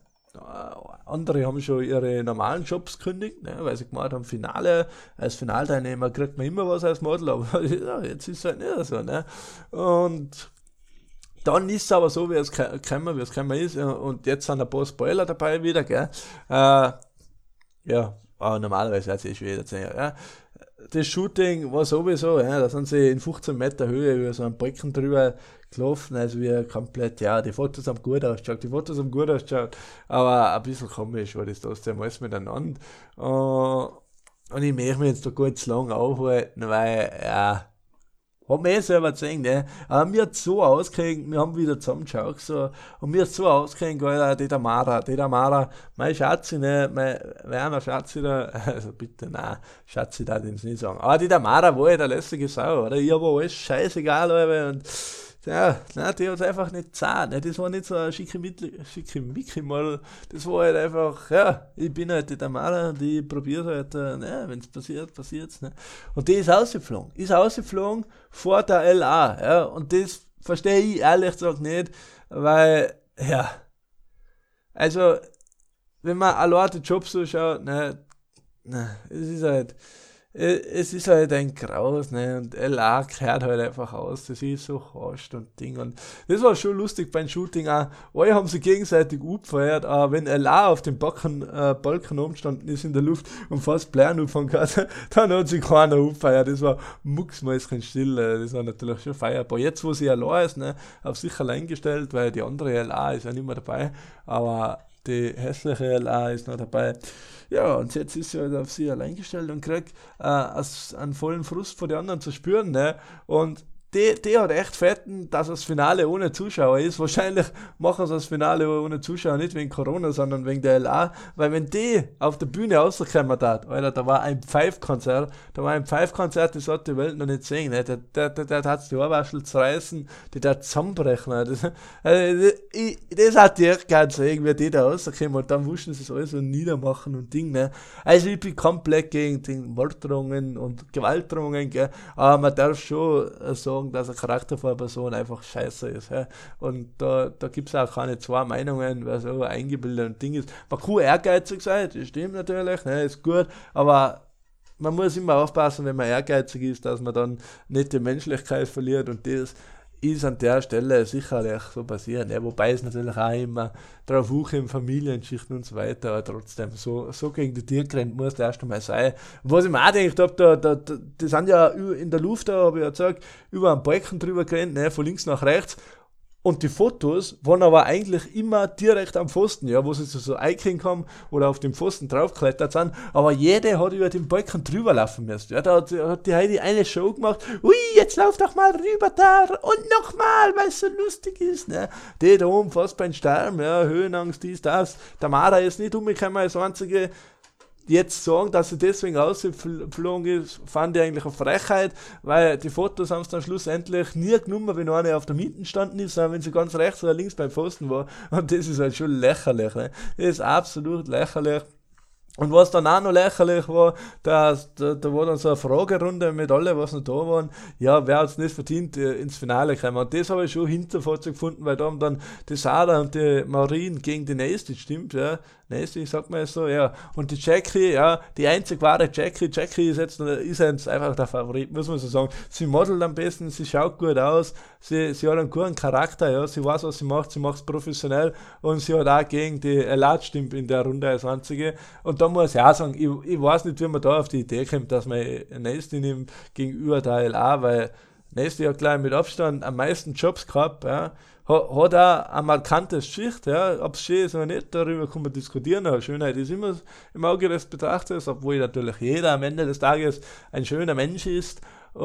Andere haben schon ihre normalen Jobs gekündigt, ne, weil sie gemacht haben, Finale, als Finalteilnehmer kriegt man immer was als Model, aber ja, jetzt ist es halt nicht so, ne? Und dann ist es aber so, wie es gekommen, wie es gekommen ist, und jetzt sind ein paar Spoiler dabei wieder, gell? Äh, ja, aber normalerweise wird es eh schon wieder zehn Jahre, ja. Das Shooting war sowieso, ja, da sind sie in fünfzehn Meter Höhe über so einen Balken drüber gelaufen, also wir komplett, ja, die Fotos haben gut ausgeschaut, die Fotos haben gut ausgeschaut, aber ein bisschen komisch war das trotzdem alles miteinander. Uh, und ich möchte mich jetzt da gut zu lang aufhalten, weil, ja, hat mir eh selber gesehen, ne? Aber mir hat so ausgekriegt, wir haben wieder zusammengeschaut, so, und mir hat so ausgekriegt, Alter, die Tamara, die Tamara, mein Schatzi, ne, mein Werner Schatzi da, also bitte, nein, Schatzi darf ich jetzt nicht sagen, aber die Tamara war ja der lässige Sau, oder? Ihr war alles scheißegal, Alter, und, ja, nein, die hat es einfach nicht zahlt, ne? Das war nicht so ein Schickimicki-Model, das war halt einfach, ja, ich bin halt die Tamara, und ich probiere halt, ne, wenn es passiert, passiert es, ne? Und die ist ausgeflogen, ist ausgeflogen vor der L A, ja, und das verstehe ich ehrlich gesagt nicht, weil, ja, also, wenn man allein die Jobs so schaut, ne, ne, es ist halt, es ist halt ein Graus, ne, und L A gehört halt einfach aus, das ist so hascht und Ding, und das war schon lustig beim Shooting auch, alle haben sich gegenseitig abgefeiert, aber wenn L A auf dem Balken, äh, Balken umgestanden ist in der Luft und fast Blären angefangen hat, dann hat sich keiner abgefeiert, das war mucksmäuschen still, das war natürlich schon feierbar. Jetzt, wo sie allein ist, ne, auf sich allein gestellt, weil die andere L A ist ja nicht mehr dabei, aber die hässliche L A ist noch dabei. Ja, und jetzt ist sie halt auf sie allein gestellt und kriegt äh, einen vollen Frust von den anderen zu spüren, ne? Und die, die hat echt fetten, dass das Finale ohne Zuschauer ist. Wahrscheinlich machen sie das Finale ohne Zuschauer nicht wegen Corona, sondern wegen der L A. Weil wenn die auf der Bühne rausgekommen hat, Alter, da war ein Pfeifkonzert, da war ein Pfeifkonzert, das hat die Welt noch nicht gesehen. Ne? Der, der, der, der hat die Ohrwaschel zu reißen, die da zusammenbrechen. Ne? Das, also, ich, das hat die echt gerne gesehen, wie die da rauskommen, und dann wussten sie es alles so niedermachen und Ding. Ne? Also ich bin komplett gegen die Morddrohungen und Gewaltdrohungen, gell? Aber man darf schon sagen, dass ein Charakter von einer Person einfach scheiße ist. Ja? Und da, da gibt es auch keine zwei Meinungen, wer so eingebildet und Ding ist. Man kann ehrgeizig sein, das stimmt natürlich, ne, ist gut, aber man muss immer aufpassen, wenn man ehrgeizig ist, dass man dann nicht die Menschlichkeit verliert, und das ist an der Stelle sicherlich so passieren, ja, wobei es natürlich auch immer drauf hochkommt, Familienschichten und so weiter, aber trotzdem, so, so gegen die Tür gerannt muss der erst einmal sein. Und was ich mir auch gedacht habe, da, da, da, die sind ja in der Luft, da habe ich ja gesagt, über einen Balken drüber gerannt, ne, von links nach rechts. Und die Fotos waren aber eigentlich immer direkt am Pfosten, ja, wo sie so, so einkriegen haben oder auf dem Pfosten draufgeklettert sind. Aber jeder hat über den Balken drüber laufen müssen. Ja, da hat, hat die Heidi eine Show gemacht. Ui, jetzt lauf doch mal rüber da und nochmal, weil es so lustig ist. Ne? Die da oben fast beim Sterben, ja, Höhenangst, dies, das. Der Mara ist nicht umgekommen als einzige. Jetzt sagen, dass sie deswegen rausgeflogen ist, fand ich eigentlich eine Frechheit, weil die Fotos haben es dann schlussendlich nie genommen, wenn eine auf der Mitte gestanden ist, sondern wenn sie ganz rechts oder links beim Pfosten war. Und das ist halt schon lächerlich. Ne? Das ist absolut lächerlich. Und was dann auch noch lächerlich war, dass, da, da war dann so eine Fragerunde mit allen, was noch da waren, ja, wer hat es nicht verdient, äh, ins Finale kommen. Und das habe ich schon hinterfotzig gefunden, weil da haben dann die Sarah und die Maureen gegen die Nasty, stimmt, ja, Nasty, sagt man so, ja, und die Jackie, ja, die einzig wahre Jackie, Jackie ist jetzt, ist jetzt einfach der Favorit, muss man so sagen. Sie modelt am besten, sie schaut gut aus, sie, sie hat einen guten Charakter, ja, sie weiß, was sie macht, sie macht es professionell und sie hat auch gegen die Elat stimmt in der Runde als einzige. Und da muss ich auch sagen, ich, ich weiß nicht, wie man da auf die Idee kommt, dass man Nasty nimmt gegenüber der L A, weil Nasty hat gleich mit Abstand am meisten Jobs gehabt, ja. Hat, hat auch ein markantes Schicht, ja. Ob es schön ist oder nicht, darüber kann man diskutieren, aber Schönheit ist immer im Auge des Betrachters, obwohl natürlich jeder am Ende des Tages ein schöner Mensch ist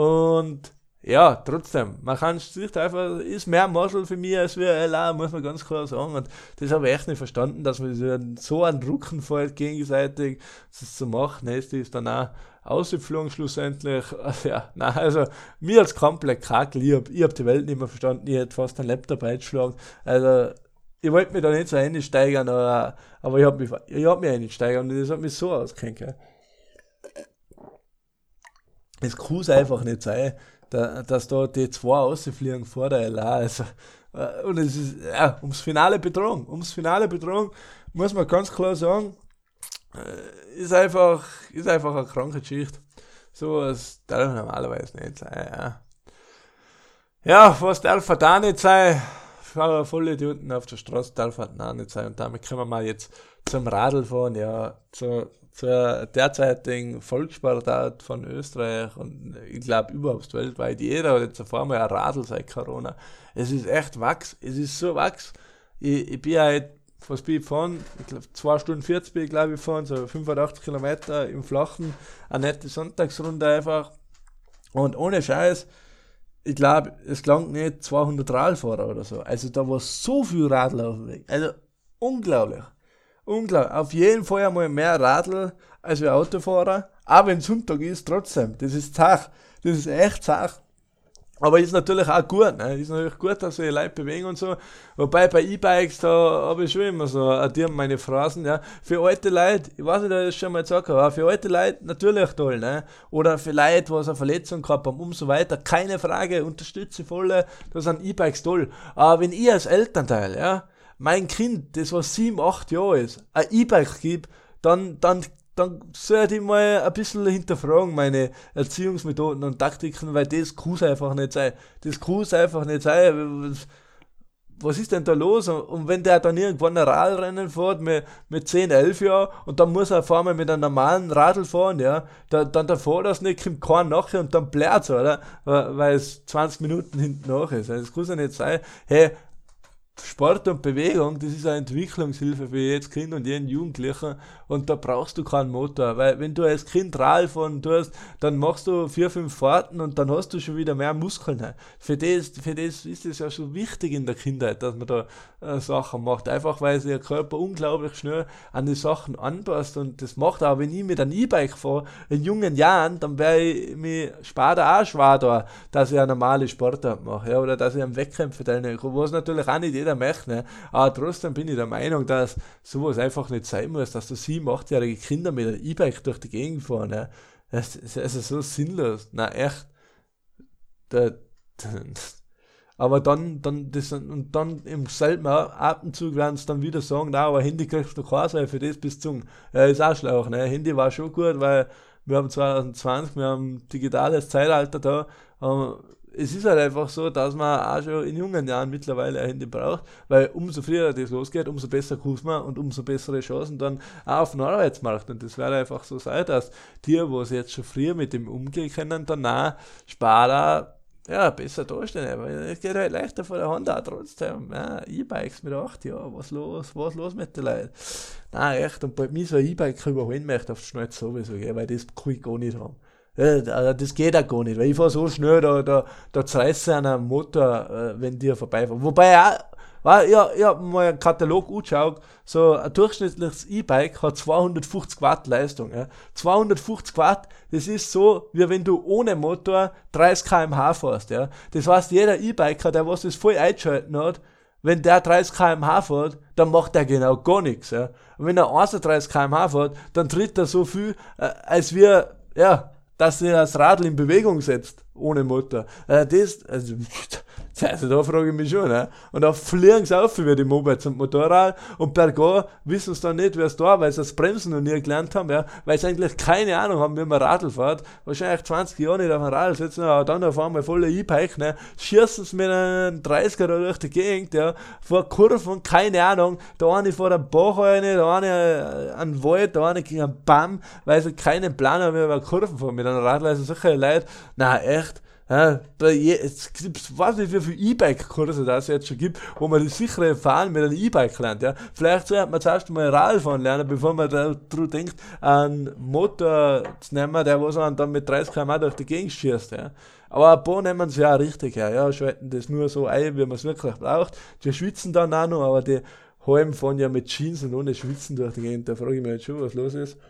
und ja, trotzdem, man kann sich einfach, ist mehr Model für mich als wir L A, muss man ganz klar sagen. Und das habe ich echt nicht verstanden, dass man so einen Drucken fällt gegenseitig, das zu machen. Nasty ist dann auch ausgeflogen schlussendlich. Ja, nein, also mir als komplett kakel, ich habe hab die Welt nicht mehr verstanden, ich hätte fast einen Laptop eingeschlagen. Also ich wollte mich da nicht so einsteigern, aber, aber ich habe mich, ich hab mich einsteigern und das hat mich so ausgehängt. Es kann es einfach nicht sein, Da, dass da die zwei rausfliegen vor der L A. Also, äh, und es ist, ja, ums Finale Betrug. Ums Finale Betrug muss man ganz klar sagen, äh, ist einfach, ist einfach eine kranke Geschichte. So was darf normalerweise nicht sein. Ja, ja was darf da nicht sein? Voll Idioten auf der Straße darf da nicht sein. Und damit kommen wir jetzt zum Radlfahren, ja, zu, zur derzeitigen Volkssportart von Österreich und ich glaube überhaupt weltweit. Jeder hat jetzt auf einmal ein Radl seit Corona. Es ist echt Wachs, es ist so Wachs. Ich, ich bin halt, was bin ich gefahren? Ich glaube zwei Stunden vierzig bin ich glaube ich gefahren, so fünfundachtzig Kilometer im Flachen, eine nette Sonntagsrunde einfach. Und ohne Scheiß, ich glaube, es klang nicht zweihundert Radfahrer oder so. Also da war so viel Radl auf dem Weg. Also unglaublich. Unglaublich. Auf jeden Fall einmal mehr Radl als wir Autofahrer. Auch wenn Sonntag ist, trotzdem. Das ist zach. Das ist echt zach. Aber ist natürlich auch gut. Ne? Ist natürlich gut, dass sich Leute bewegen und so. Wobei bei E-Bikes, da habe ich schon immer so addieren meine Phrasen. Ja. Für alte Leute, ich weiß nicht, ob ich das schon mal gesagt habe, aber für alte Leute natürlich toll. Ne? Oder für Leute, die eine Verletzung gehabt haben und so weiter. Keine Frage, unterstütze voll. Da sind E-Bikes toll. Aber wenn ich als Elternteil, ja, mein Kind, das was sieben, acht Jahre ist, ein E-Bike gibt, dann, dann, dann sollte ich mal ein bisschen hinterfragen, meine Erziehungsmethoden und Taktiken, weil das kann es einfach nicht sein. Das kann es einfach nicht sein. Was ist denn da los? Und wenn der dann irgendwann ein Radrennen fährt mit, mit zehn, elf Jahren und dann muss er auf einmal mit einem normalen Radl fahren, ja, dann, dann davor das nicht, kommt kein nachher und dann blärt es, oder? Weil es zwanzig Minuten hinten nach ist. Das kann es ja nicht sein. Hey, Sport und Bewegung, das ist eine Entwicklungshilfe für jedes Kind und jeden Jugendlichen und da brauchst du keinen Motor, weil wenn du als Kind Radl fahren tust, dann machst du vier, fünf Fahrten und dann hast du schon wieder mehr Muskeln. Für das, für das ist es ja schon wichtig in der Kindheit, dass man da äh, Sachen macht, einfach weil sich der Körper unglaublich schnell an die Sachen anpasst und das macht auch, wenn ich mit einem E-Bike fahre, in jungen Jahren, dann wäre ich mir später auch schwer da, dass ich eine normale Sportart mache, ja, oder dass ich am Wettkämpfe teilnehme, was natürlich auch nicht jeder möchte, ne? Aber trotzdem bin ich der Meinung, dass sowas einfach nicht sein muss, dass da sieben, achtjährige Kinder mit einem E-Bike durch die Gegend fahren. Ne? Das, das ist so sinnlos. Na echt. Da, da, aber dann, dann, das, und dann im selben Atemzug werden sie dann wieder sagen, na, aber Handy kriegst du kein sein, für das bist du. Ja, ist auch schlau. Ne? Handy war schon gut, weil wir haben zwanzig zwanzig, wir haben ein digitales Zeitalter da, ähm, es ist halt einfach so, dass man auch schon in jungen Jahren mittlerweile ein Handy braucht, weil umso früher das losgeht, umso besser kann man und umso bessere Chancen dann auch auf dem Arbeitsmarkt. Und das wird einfach so sein, dass die, wo sie jetzt schon früher mit dem umgehen können, danach Sparer ja, besser dastehen, weil es geht halt leichter von der Hand auch trotzdem. Ja, E-Bikes mit acht Jahren, was los, was los mit den Leuten? Nein, echt, und bald mich so ein E-Bike überholen möchte auf die Schnelle sowieso, gell, weil das kann ich gar nicht haben. Ja, das geht auch gar nicht, weil ich fahre so schnell, da, da, da zerreiße ich einen Motor, äh, wenn die vorbeifahren. Wobei auch, ja, ja, ich habe mal einen Katalog angeschaut, so ein durchschnittliches E-Bike hat zweihundertfünfzig Watt Leistung. Ja. zweihundertfünfzig Watt, das ist so, wie wenn du ohne Motor dreißig Kilometer pro Stunde fährst. Ja. Das heißt, jeder E-Biker, der was das voll eingeschalten hat, wenn der dreißig Kilometer pro Stunde fährt, dann macht der genau gar nichts. Ja. Und wenn er einunddreißig Kilometer pro Stunde fährt, dann tritt er so viel, äh, als wir, ja, dass er das Radl in Bewegung setzt, ohne Motor. Äh, das, also, also, da frage ich mich schon, ne? Und da fliegen sie auf wie die Mopeds und Motorrad und bergab wissen sie dann nicht, wer es da, weil sie das Bremsen noch nie gelernt haben, ja, weil sie eigentlich keine Ahnung haben, wie man Radl fährt, wahrscheinlich zwanzig Jahre nicht auf dem Radl sitzen, aber dann auf einmal voller E-Bike, ne, schießen sie mit einem dreißiger da durch die Gegend, ja, vor Kurven, keine Ahnung, da eine vor der Bach rein, da eine an den Wald, da eine gegen einen Baum, weil sie keinen Plan haben, wie man Kurven fahren mit einem Radl, also solche Leute, na echt, ja, da je, es gibt, weiß nicht, wie viele E-Bike-Kurse das es jetzt schon gibt, wo man das sichere Fahren mit einem E-Bike lernt, ja. Vielleicht sollte man zuerst mal Radfahren lernen, bevor man daran denkt, einen Motor zu nehmen, der was man dann mit dreißig Kilometer durch die Gegend schießt, ja. Aber ein paar nehmen es ja auch richtig her, ja, schalten das nur so ein, wie man es wirklich braucht. Die schwitzen dann auch noch, aber die halben fahren ja mit Jeans und ohne Schwitzen durch die Gegend, da frage ich mich jetzt schon, was los ist.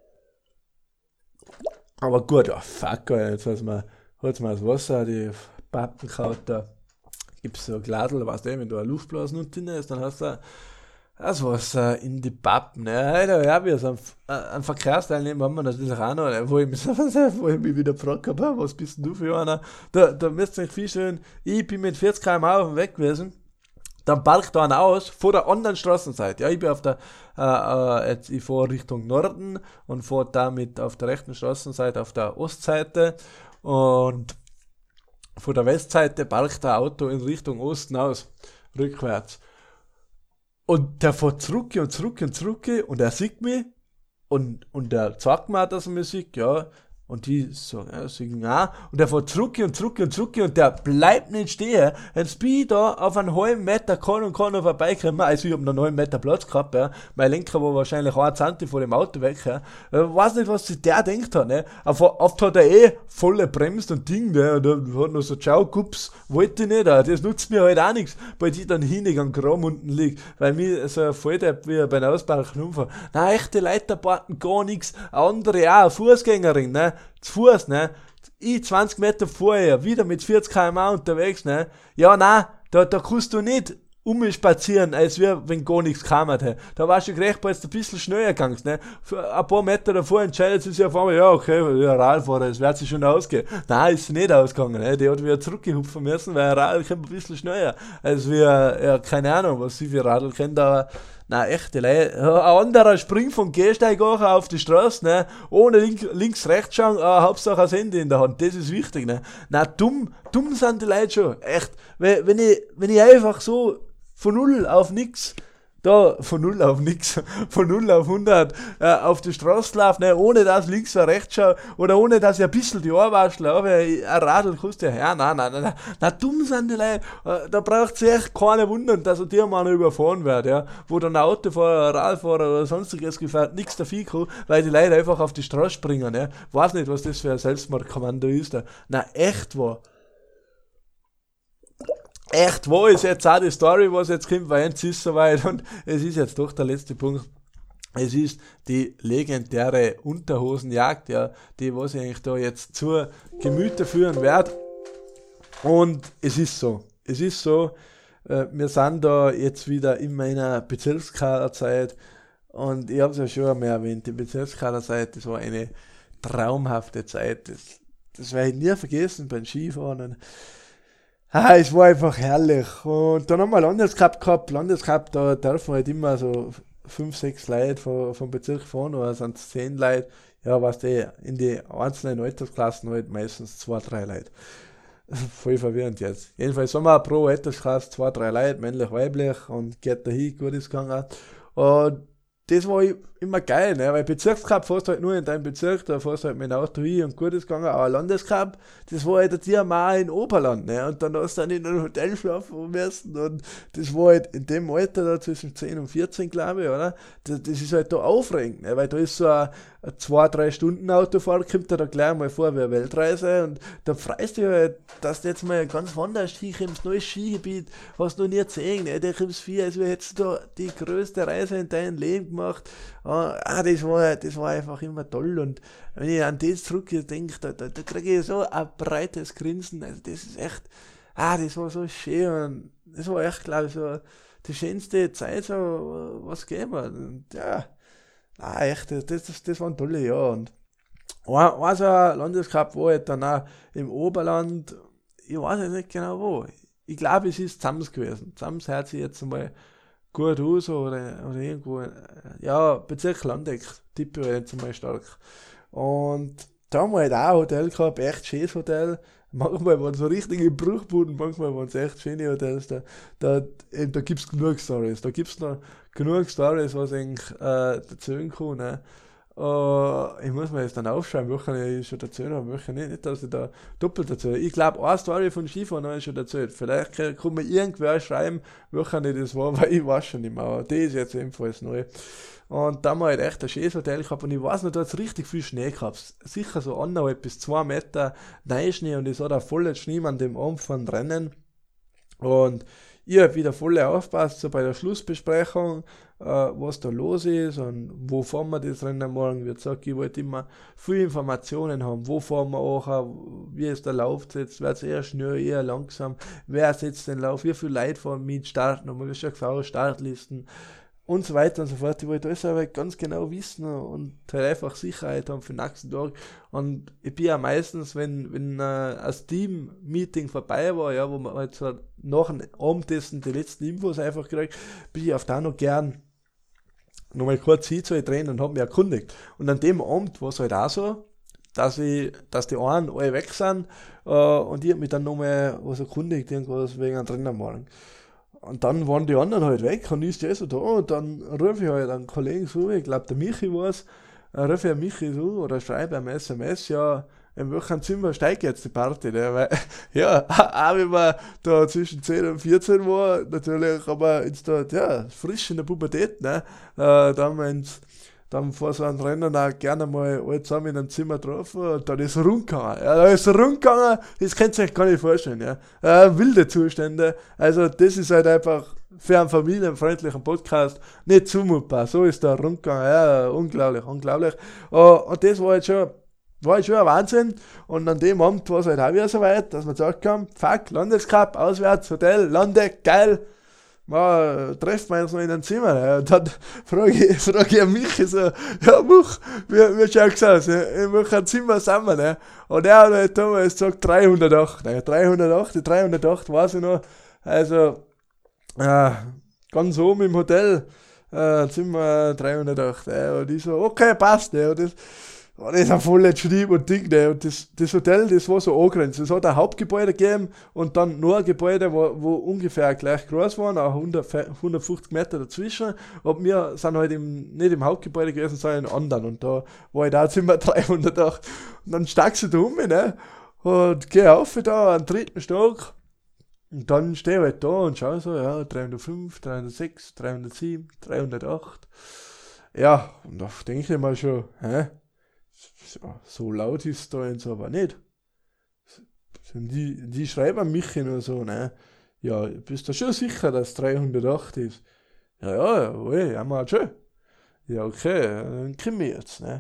Aber gut, ja, fuck, jetzt weiß man, holt's mal das Wasser, die Pappen kaut, da gibt's so ein Gladl, weißt du, wenn du eine Luftblasen unten ist, dann hast du das Wasser in die Pappen. Ja, da ja, wir so ein, ein Verkehrsteilnehmer haben wir natürlich auch noch, wo ich mich, wo ich mich wieder gefragt habe, was bist denn du für einer? Da, da müsst ihr euch viel schön, ich bin mit vierzig Kilometer pro Stunde auf dem Weg gewesen, dann parkt da einer aus, vor der anderen Straßenseite. Ja, ich bin auf der, äh, äh, jetzt, ich fahre Richtung Norden und fahre damit auf der rechten Straßenseite, auf der Ostseite. Und von der Westseite parkt der Auto in Richtung Osten aus, rückwärts. Und der fährt zurück und zurück und zurück und er sieht mich und, und der sagt mir auch, dass er mich sieht, ja. Und die sagen, ja, sagen, ja. Und der fährt zurück und zurück und zurück und der bleibt nicht stehen. Jetzt bin ich da auf einen halben Meter, kann und kann noch vorbeikommen. Also ich habe noch einen halben Meter Platz gehabt, ja. Mein Lenker war wahrscheinlich ein Zentimeter vor dem Auto weg, ja. Ich weiß nicht, was sich der denkt hat, ne. Auf, oft hat er eh volle bremst und Ding, ne. Und er hat noch so, ciao, Gups, wollte ich nicht, das nutzt mir halt auch nichts, weil ich dann hinig am Kram unten liege. Weil mir so ein Volldepp wie beim Ausbauchen umfahren. Na, echte Leute parken gar nichts. Andere auch, Fußgängerin, ne. Zu Fuß, ne? Ich zwanzig Meter vorher, wieder mit vierzig Kilometer pro Stunde unterwegs, ne? Ja, nein, da, da kannst du nicht umspazieren, als wir, wenn gar nichts kam hat. Da warst du gerecht, weil du ein bisschen schneller gangst, ne? Für ein paar Meter davor entscheidet sie sich auf einmal, ja, okay, ja, Radfahrer, das wird sich schon ausgehen. Nein, ist sie nicht ausgegangen, ne? Die hat wieder zurückgehupfen müssen, weil ein Radl kommt ein bisschen schneller, als wir, ja, keine Ahnung, was sie für Radl kennt, aber na echte Leute, ein anderer springt vom Gehsteig auch auf die Straße, ne, ohne link, links, rechts schauen, äh, Hauptsache das Handy in der Hand, das ist wichtig, ne. Na, dumm, dumm sind die Leute schon, echt, wenn, wenn ich, wenn ich einfach so von null auf nix, da, von null auf nix, von null auf hundert, äh, auf die Straße laufe, ne, ohne dass links oder rechts schaue, oder ohne dass ich ein bisschen die Ohrwaschel habe, ein Radl kostet ja, nein, nein, nein, nein, na, dumm sind die Leute, äh, da braucht sich echt keine wundern, dass er dir mal überfahren wird, ja, wo dann ein Autofahrer, ein Radfahrer oder sonstiges gefährt, nichts dafür kann, weil die Leute einfach auf die Straße springen, ja, weiß nicht, was das für ein Selbstmordkommando ist, da. Na, echt wahr. Echt, wo ist jetzt auch die Story, was jetzt kommt, weil jetzt ist soweit und es ist jetzt doch der letzte Punkt. Es ist die legendäre Unterhosenjagd, ja, die was ich eigentlich da jetzt zur Gemüte führen werde. Und es ist so, es ist so, äh, wir sind da jetzt wieder in meiner Bezirkskaderzeit und ich habe es ja schon einmal erwähnt, die Bezirkskaderzeit, das war eine traumhafte Zeit, das, das werde ich nie vergessen beim Skifahren. Und ah, es war einfach herrlich. Und dann haben wir Landescup gehabt. Landescup, da dürfen halt immer so fünf, sechs Leute vom, vom Bezirk fahren, oder sind es zehn Leute. Ja, weißt du, in die einzelnen Altersklassen halt meistens zwei, drei Leute. voll verwirrend jetzt. Jedenfalls haben wir pro Altersklasse zwei, drei Leute, männlich, weiblich, und geht dahin, gut ist gegangen. Und das war immer geil, ne? Weil Bezirkscup fährst halt nur in deinem Bezirk, da fährst halt mit dem Auto hin und gut ist gegangen, aber Landescup, das war halt dir mal in Oberland, ne? Und dann hast du dann in einem Hotel schlafen müssen und das war halt in dem Alter da zwischen zehn und vierzehn, glaube ich, oder? Das, das ist halt da aufregend, ne? Weil da ist so ein, ein zwei, drei Stunden Autofahrt, kommt da gleich mal vor wie eine Weltreise und da freust du dich halt, dass du jetzt mal ganz woanders hinkommst, neues Skigebiet, hast du noch nie gesehen, ne? Da kommst du viel, als hättest du da die größte Reise in deinem Leben gemacht. Ah, das war, das war einfach immer toll, und wenn ich an das zurückdenke, da, da, da kriege ich so ein breites Grinsen, also das ist echt, ah, das war so schön, und das war echt, glaube ich, so die schönste Zeit, so, was gegeben hat, und ja, ah, echt, das, das, das waren tolle Jahre, und ein, ein so ein Landescup war halt dann auch im Oberland, ich weiß jetzt nicht genau wo, ich glaube, es ist Zams gewesen, Zams hört sich jetzt mal gut aus, oder, oder irgendwo, ja, Bezirk Landeck, tippe ich jetzt mal stark. Und da haben wir halt auch ein Hotel gehabt, echt schönes Hotel. Manchmal waren es so richtige Bruchbuden, manchmal waren es echt schöne Hotels. Da, da, da gibt es genug Stories, da gibt es noch genug Stories, was ich eigentlich äh, erzählen kann. Ne? Uh, ich muss mir jetzt dann aufschreiben, welche ich schon erzählt habe, welche nicht, nicht, dass ich da doppelt erzähle. Ich glaube, eine Story von Skifahren habe ich schon erzählt. Vielleicht kann, kann mir irgendwer schreiben, welche nicht das war, weil ich weiß schon nicht mehr. Aber die ist jetzt ebenfalls neu. Und da haben wir halt echt ein schönes Hotel gehabt, und ich weiß noch, da hat es richtig viel Schnee gehabt. Sicher so anderthalb bis zwei Meter Neuschnee, und es hat auch voll Schnee an dem Abend von Rennen. Und ich habe wieder voll aufgepasst, so bei der Schlussbesprechung, äh, was da los ist und wo fahren wir das Rennen morgen. Wie gesagt, ich wollte immer viele Informationen haben, wo fahren wir auch, wie ist der Lauf jetzt, wird es eher schnell, eher langsam, wer setzt den Lauf, wie viele Leute fahren mit, starten, haben wir schon gesagt, Startlisten und so weiter und so fort. Ich wollte alles aber ganz genau wissen und halt einfach Sicherheit haben für den nächsten Tag. Und ich bin ja meistens, wenn, wenn äh, das Team-Meeting vorbei war, ja, wo man halt so nach dem Abendessen die letzten Infos einfach gekriegt, bin ich auf da noch gern nochmal kurz hinzudrehen und habe mich erkundigt. Und an dem Abend war es halt auch so, dass ich, dass die einen alle weg sind, äh, und ich habe mich dann nochmal was erkundigt, irgendwas wegen einem Trainer morgen. Und dann waren die anderen halt weg und ich stehe so da, und dann rufe ich halt einen Kollegen so, ich glaube der Michi war es, rufe ich Michi so oder schreibe am S M S, ja, in welchem Zimmer steigt jetzt die Party, ne? Weil, ja, auch wenn man da zwischen zehn und vierzehn war, natürlich, aber jetzt da, ja, frisch in der Pubertät, ne? Äh, da haben wir uns dann vor so einem Rennen auch gerne mal alle zusammen in einem Zimmer getroffen, und dann ist er rumgegangen. Ja, da ist er rumgegangen, das könnt ihr euch gar nicht vorstellen, ja. Äh, wilde Zustände. Also, das ist halt einfach für einen familienfreundlichen Podcast nicht zumutbar. So ist er rumgegangen, ja, unglaublich, unglaublich. Uh, und das war halt schon, war halt schon ein Wahnsinn. Und an dem Abend war es halt auch wieder so weit, dass wir gesagt haben, fuck, Landescup, auswärts, Hotel, Landeck, geil. Man trifft man jetzt noch in einem Zimmer, ne? Und dann frage ich, frag ich mich so, ja, Much, wie, wie schaut's aus? In welchem Zimmer sind wir, ne? Und er hat halt damals gesagt dreihundertacht, ne? dreihundertacht, die dreihundertacht weiß ich noch, also, äh, ganz oben im Hotel, äh, Zimmer dreihundertacht, ne? Und ich so, okay, passt, ne? Und das, oh, das ist ein voller Schrieb und Ding, ne? Und das, das Hotel, das war so angrenzt. Es hat ein Hauptgebäude gegeben und dann noch ein Gebäude, wo, wo ungefähr gleich groß waren, auch hundert, hundertfünfzig Meter dazwischen. Und wir sind halt im, nicht im Hauptgebäude gewesen, sondern in anderen. Und da war halt auch Zimmer dreihundertacht. Und dann steigst du da um, ne? Und geh auf da, an den dritten Stock. Und dann stehe ich halt da und schau so, ja, dreihundertfünf, dreihundertsechs, dreihundertsieben, dreihundertacht. Ja, und da denke ich mal schon, hä? So laut ist es da jetzt aber nicht. Die, die schreiben mich nur so, ne? Ja, bist du schon sicher, dass dreihundertacht ist? Ja, ja, jawohl, ja, mal schon. Ja, okay, dann komm ich jetzt, ne?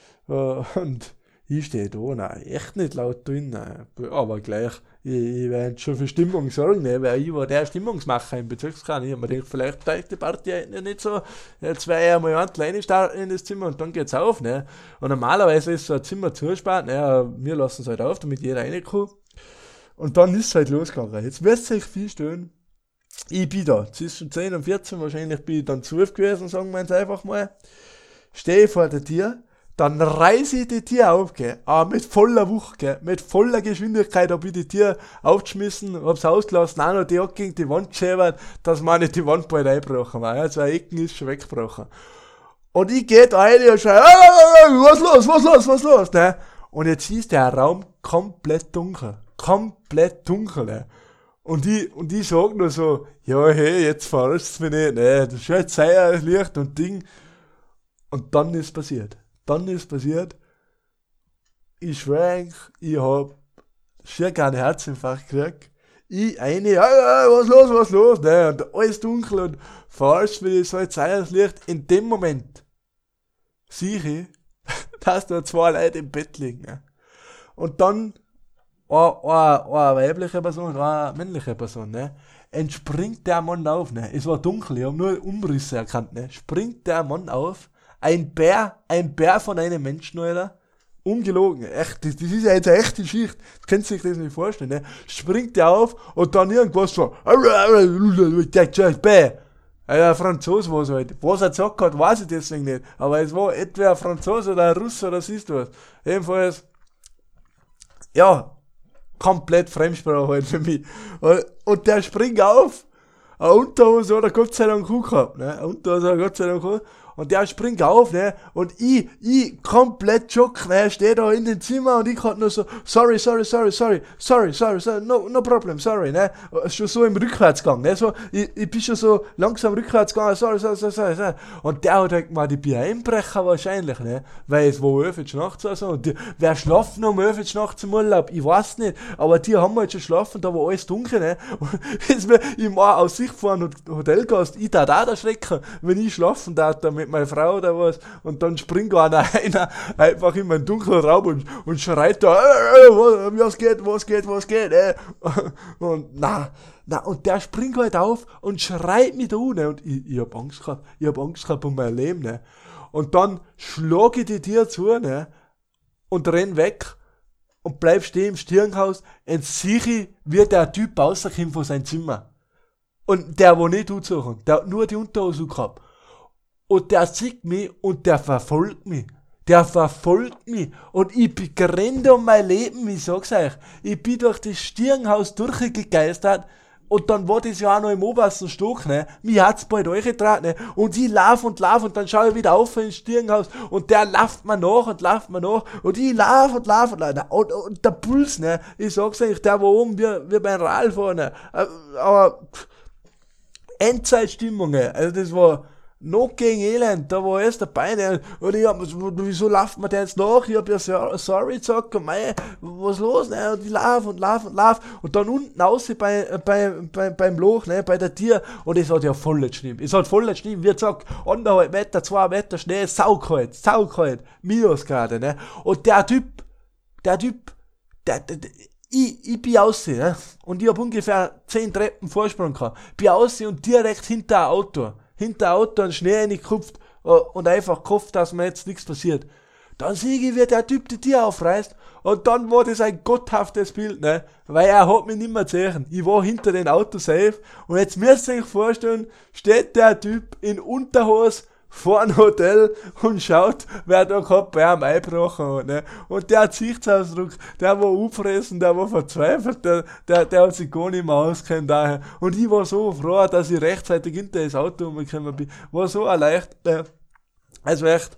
Und ich stehe da, nein, echt nicht laut drin, ne? Aber gleich, ich, ich werde schon für Stimmung sorgen, ne? Weil ich war der Stimmungsmacher im Bezirkskran. Ich habe mir gedacht, vielleicht steigt die Party ja nicht so, ja, zwei einmal an, kleine starten in das Zimmer und dann geht's auf, ne? Und normalerweise ist so ein Zimmer zugesperrt, ne? Wir lassen es halt auf, damit jeder reinkommt. Und dann ist es halt losgegangen. Jetzt müsst ihr euch viel stellen. Ich bin da, zwischen zehn und vierzehn, wahrscheinlich bin ich dann zwölf gewesen, sagen wir jetzt einfach mal. Stehe vor der Tür. dann reiße ich die Tür auf, gell, aber mit voller Wucht, gell, mit voller Geschwindigkeit habe ich die Tür aufgeschmissen, hab's ausgelassen, auch noch die hat gegen die Wand geschäbert, dass man nicht die Wand bald einbrochen war, ja, zwei Ecken ist schon weggebrochen. Und ich geh da rein und schreie, was los, was los, was los, ne? Und jetzt ist der Raum komplett dunkel, komplett dunkel, ne? Und ich, und ich sag nur so, ja, hey, jetzt verarschst du mich nicht, ne, das ist halt Zeier, Licht und Ding. Und dann ist passiert. Dann ist passiert, ich schwöre, ich hab schier keinen Herzinfarkt gekriegt. Ich eine, ja, ja, was los, was los, ne, und alles dunkel und falsch, wie so ein Licht. In dem Moment sehe ich, dass da zwei Leute im Bett liegen. Ne. Und dann eine, eine, eine weibliche Person, eine männliche Person, ne, entspringt der Mann auf, ne. Es war dunkel, ich habe nur Umrisse erkannt, ne. Springt der Mann auf, ein Bär, ein Bär von einem Menschen, Alter. Ungelogen, echt, das, das ist ja jetzt eine echte Geschichte. Du kannst sich das nicht vorstellen, ne? Springt der auf und dann irgendwas so, Bär. Ein Franzose war es halt. Was er gesagt hat, weiß ich deswegen nicht. Aber es war entweder ein Franzose oder ein Russe oder siehst du was. Jedenfalls, ja, komplett Fremdsprache halt für mich. Und, und der springt auf, eine Unterhose hat er Gott sei Dank gut gehabt, ne? Eine Unterhose hat er Gott sei Dank gut. Und der springt auf, ne, und ich, ich, komplett schock, ne, stehe da in dem Zimmer und ich kann nur so, sorry, sorry, sorry, sorry, sorry, sorry, sorry, no, no problem, sorry, ne, schon so im Rückwärtsgang, ne, so, ich, ich bin schon so langsam rückwärts gegangen, sorry, sorry, sorry, sorry, sorry. Und der hat halt mal die Bier einbrechen wahrscheinlich, ne, weil es war elf nachts oder so, und die, wer schlafen um elf nachts im Urlaub, ich weiß nicht, aber die haben halt schon schlafen, da war alles dunkel, ne, und jetzt, ich war aus Sicht von einem Hotelgast, ich darf auch erschrecken, wenn ich schlafen darf, damit meine Frau oder was, und dann springt einer, einer einfach in meinen dunklen Raum und, und schreit da, äh, äh, was geht, was geht, was geht, äh. Und na, na, und der springt halt auf und schreit mich da an, ne? Und ich, ich hab Angst gehabt, ich hab Angst gehabt um mein Leben, ne? Und dann schlage ich die Tür zu, ne? Und renn weg und bleib stehen im Stirnhaus und sehe, wie der Typ rauskommt von seinem Zimmer. Und der war nicht zugezogen, der hat nur die Unterhose gehabt. Und der sieht mich und der verfolgt mich. Der verfolgt mich. Und ich bin gerannt um mein Leben, ich sag's euch. Ich bin durch das Stirnhaus durchgegeistert. Und dann war das ja auch noch im obersten Stock, ne. Mir hat's bald reingetragen, ne. Und ich lauf und lauf und dann schaue ich wieder auf ins Stirnhaus. Und der lauft mir nach und lauft mir nach. Und ich lauf und lauf und lauf. Und, und der Puls, ne. Ich sag's euch, der war oben wie, wie beim Radfahren, ne. Aber, Endzeitstimmung, ne. Also das war, noch gegen Elend, da war erst dabei, ne? Und ich hab, wieso lauft man der jetzt nach? Ich hab ja sorry gesagt, mei, was los, ne? Und ich lauf und lauf und lauf. Und dann unten außen bei, bei, bei, beim Loch, ne? Bei der Tür. Und es hat ja voll geschnitten. Es hat voll geschnitten, wie gesagt, anderthalb Meter, zwei Meter Schnee, saukalt, saukalt, Minusgrade, ne? Und der Typ, der Typ, der, der, der ich, ich bin aussehen, ne? Und ich hab ungefähr zehn Treppen Vorsprung gehabt. Bin aussehen und direkt hinter ein Auto. Hinter Auto einen Schnee reingekupft und einfach gehofft, dass mir jetzt nichts passiert. Dann sehe ich, wie der Typ die Tür aufreißt und dann war das ein gotthaftes Bild, ne? Weil er hat mich nicht mehr gesehen. Ich war hinter dem Auto safe und jetzt müsst ihr euch vorstellen, steht der Typ in Unterhose vor einem Hotel und schaut, wer da gerade bei einem eingebrochen hat, ne? Und der Gesichtsausdruck, der war aufgefressen, der war verzweifelt, der, der, der hat sich gar nicht mehr auskennt daher. Und ich war so froh, dass ich rechtzeitig hinter das Auto umgekommen bin. War so erleichtert, ne? Also echt.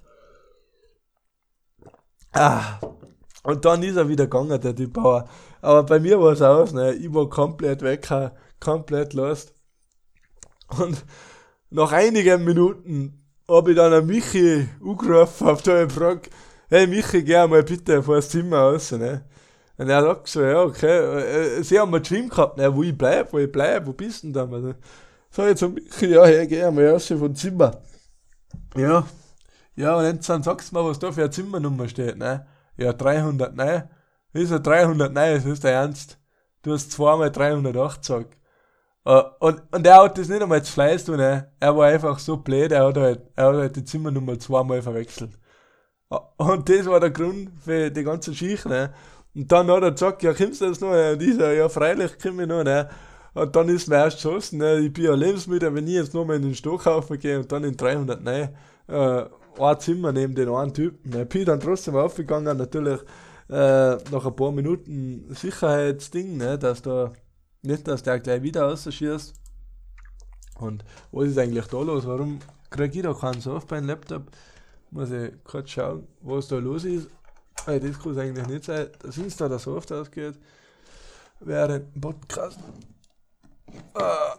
Ah. Und dann ist er wieder gegangen, der Typ. Aber, aber bei mir war es aus, ne? Ich war komplett weg, komplett lost. Und nach einigen Minuten habe ich dann an Michi angerufen, auf da gefragt, hey Michi, geh mal bitte vor das Zimmer raus, ne? Und er sagt so, ja, okay, sie haben mir geschrieben gehabt, ne, wo ich bleib, wo ich bleib, wo bist du denn da? Also, sag ich zu Michi, ja, hey, geh mal raus vom Zimmer. Ja, ja, und jetzt dann sagst du mal, was da für eine Zimmernummer steht, ne? Ja, dreihundert, nein. Ist ja dreihundert, nein, das ist der Ernst. Du hast zweimal dreihundertacht gesagt. Uh, und, und er hat das nicht einmal zu Fleiß tun, ne? Er war einfach so blöd, er hat halt, er hat halt die Zimmernummer zweimal verwechselt. Uh, und das war der Grund für die ganze Geschichte, ne? Und dann hat er gesagt, ja, kommst du das noch? Und ich so, ja, freilich komm ich noch, ne? Und dann ist mir erst geschossen, ne? Ich bin ja lebensmüde, wenn ich jetzt nochmal in den Stockhaufen gehe und dann in dreihundert, ne? Uh, ein Zimmer neben den einen Typen. Ich bin dann trotzdem aufgegangen, natürlich äh, nach ein paar Minuten Sicherheitsding, ne, dass da nicht, dass der gleich wieder rausschießt. Und was ist eigentlich da los? Warum kriege ich da keinen Soft beim Laptop? Muss ich kurz schauen, was da los ist. Weil das kann es eigentlich nicht sein, dass Insta der Soft ausgeht. Während dem Podcast. Ah.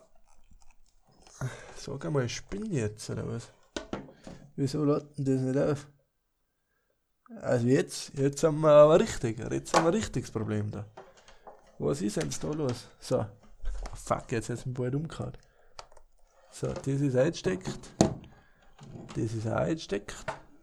Sag einmal, ich spinne jetzt oder was? Wieso lädt denn das nicht auf? Also jetzt, jetzt haben wir aber richtig, jetzt haben wir ein richtiges Problem da. Was ist denn da los? So. Oh fuck, jetzt hat es mich bald umgehauen. So, das ist eingesteckt. Das ist auch eingesteckt.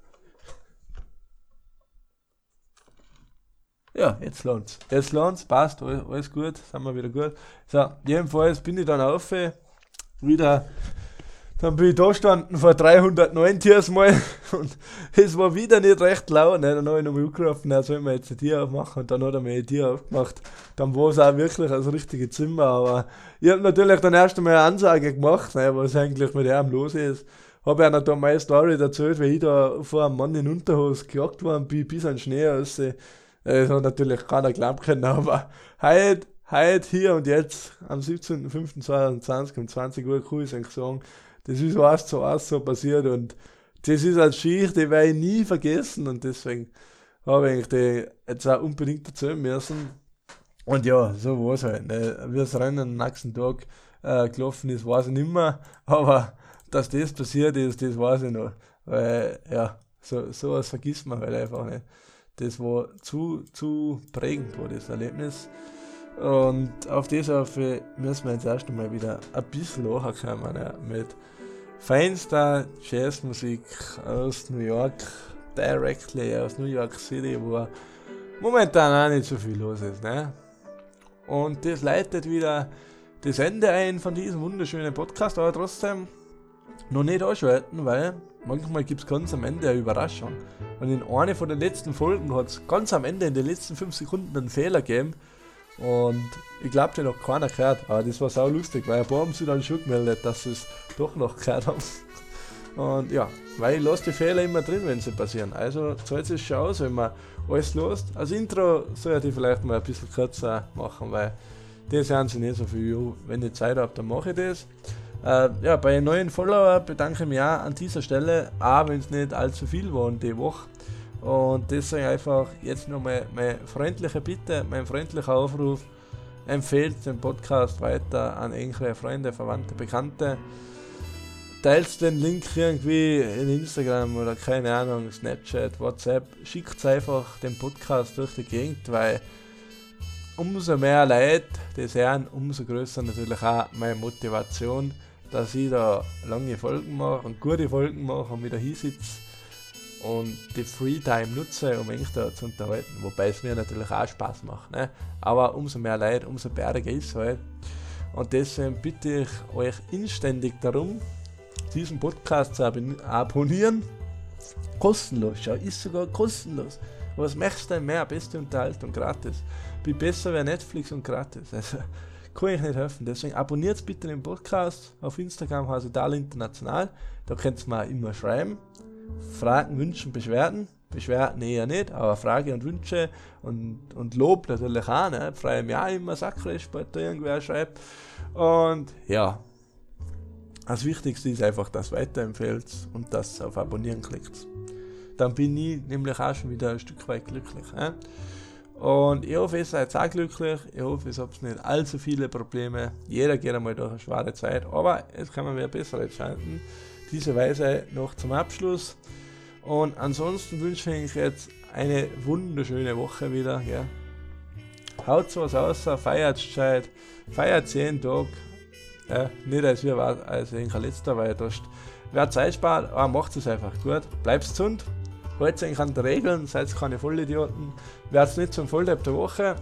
Ja, jetzt lohnt's. Jetzt lohnt's, passt, alles, alles gut, sind wir wieder gut. So, jedenfalls bin ich dann auf, wieder, dann bin ich da gestanden vor dreihundertneun Tiers mal und es war wieder nicht recht laut, ne? Dann habe ich nochmal angerufen, dann soll man jetzt ein Tier aufmachen und dann hat er mir ein Tier aufgemacht. Dann war es auch wirklich das richtige Zimmer, aber ich habe natürlich dann erst einmal eine Ansage gemacht, ne, was eigentlich mit ihm los ist. Habe einer da meine Story erzählt, wie ich da vor einem Mann in Unterhose gejagt worden bin, bis an Schnee raus. Das hat natürlich keiner geglaubt können, aber heute, heute, hier und jetzt, am siebzehnten fünften zweitausendzwanzig um zwanzig Uhr kann ich eigentlich sagen, das ist eins zu eins so passiert und das ist eine Geschichte, die werde ich nie vergessen und deswegen habe ich die jetzt auch unbedingt erzählen müssen. Und ja, so war es halt. Ne? Wie das Rennen am nächsten Tag äh, gelaufen ist, weiß ich nicht mehr, aber dass das passiert ist, das weiß ich noch. Weil, ja, so, sowas vergisst man halt einfach nicht. Das war zu, zu prägend, war das Erlebnis. Und auf das auf, müssen wir jetzt erst einmal wieder ein bisschen nachkommen, ne? Mit feinster Jazzmusik aus New York, directly aus New York City, wo momentan auch nicht so viel los ist. Ne? Und das leitet wieder das Ende ein von diesem wunderschönen Podcast, aber trotzdem noch nicht anschalten, weil manchmal gibt es ganz am Ende eine Überraschung. Und in einer von den letzten Folgen hat es ganz am Ende in den letzten fünf Sekunden einen Fehler gegeben. Und ich glaube, den hat keiner gehört. Aber das war sau lustig, weil ein paar haben sich dann schon gemeldet, dass sie es doch noch gehört haben. Und ja, weil ich lasse die Fehler immer drin, wenn sie passieren. Also zahlt es schon aus, wenn man alles lässt. Als Intro sollte ich vielleicht mal ein bisschen kürzer machen, weil das hören sie nicht so viel. Wenn ich Zeit habe, dann mache ich das. Äh, ja, bei neuen Follower bedanke ich mich auch an dieser Stelle, auch wenn es nicht allzu viel waren die Woche. Und deswegen einfach jetzt nochmal meine freundliche Bitte, mein freundlicher Aufruf: empfehlt den Podcast weiter an engere Freunde, Verwandte, Bekannte. Teilt den Link irgendwie in Instagram oder keine Ahnung, Snapchat, WhatsApp. Schickt einfach den Podcast durch die Gegend, weil umso mehr Leute das hören, umso größer natürlich auch meine Motivation, dass ich da lange Folgen mache und gute Folgen mache und wieder hinsitze und die Freetime nutze, um mich da zu unterhalten, wobei es mir natürlich auch Spaß macht, ne? Aber umso mehr Leute, umso bärtiger ist es halt. Und deswegen bitte ich euch inständig darum, diesen Podcast zu abonnieren. Kostenlos, schau, ist sogar kostenlos. Was möchtest du denn mehr? Beste Unterhaltung, gratis. Wie besser wäre Netflix und gratis. Also kann ich nicht helfen. Deswegen abonniert bitte den Podcast. Auf Instagram heißt es Dal International. Da könnt ihr mir immer schreiben. Fragen, Wünschen, Beschwerden. Beschwerden eher nicht, aber Frage und Wünsche und, und Lob natürlich auch. Ne? Freue mich auch immer sakrisch, bald da irgendwer schreibt. Und ja, das Wichtigste ist einfach, dass ihr weiterempfehlt und dass ihr auf Abonnieren klickt. Dann bin ich nämlich auch schon wieder ein Stück weit glücklich. Ne? Und ich hoffe, ihr seid auch glücklich. Ich hoffe, ihr habt nicht allzu viele Probleme. Jeder geht einmal durch eine schwere Zeit, aber jetzt kann man wieder besser entscheiden. Diese Weise noch zum Abschluss. Und ansonsten wünsche ich euch jetzt eine wunderschöne Woche wieder. Ja. Haut was aus, feiert gescheit, feiert jeden Tag. Ja, nicht als wir war, als ein letzter, weil da wer Zeit spart, aber macht es einfach gut. Bleibt gesund, haltet euch an die Regeln, seid keine Vollidioten, werdet nicht zum Volldepp der Woche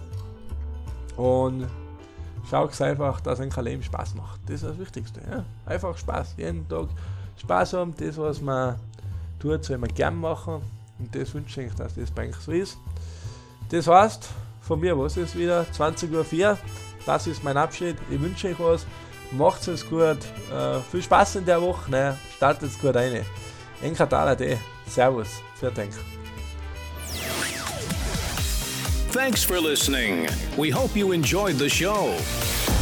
und schaut einfach, dass ein Leben Spaß macht. Das ist das Wichtigste. Ja. Einfach Spaß, jeden Tag Spaß haben, das was man tut, soll man gern machen und das wünsche ich, dass das bei euch so ist. Das heißt, von mir war es jetzt wieder, zwanzig Uhr vier, das ist mein Abschied, ich wünsche euch was, macht es gut, äh, viel Spaß in der Woche, ne? Startet es gut rein. Enkatale.de. Servus. Vielen Dank. Thanks for listening. We hope you enjoyed the show.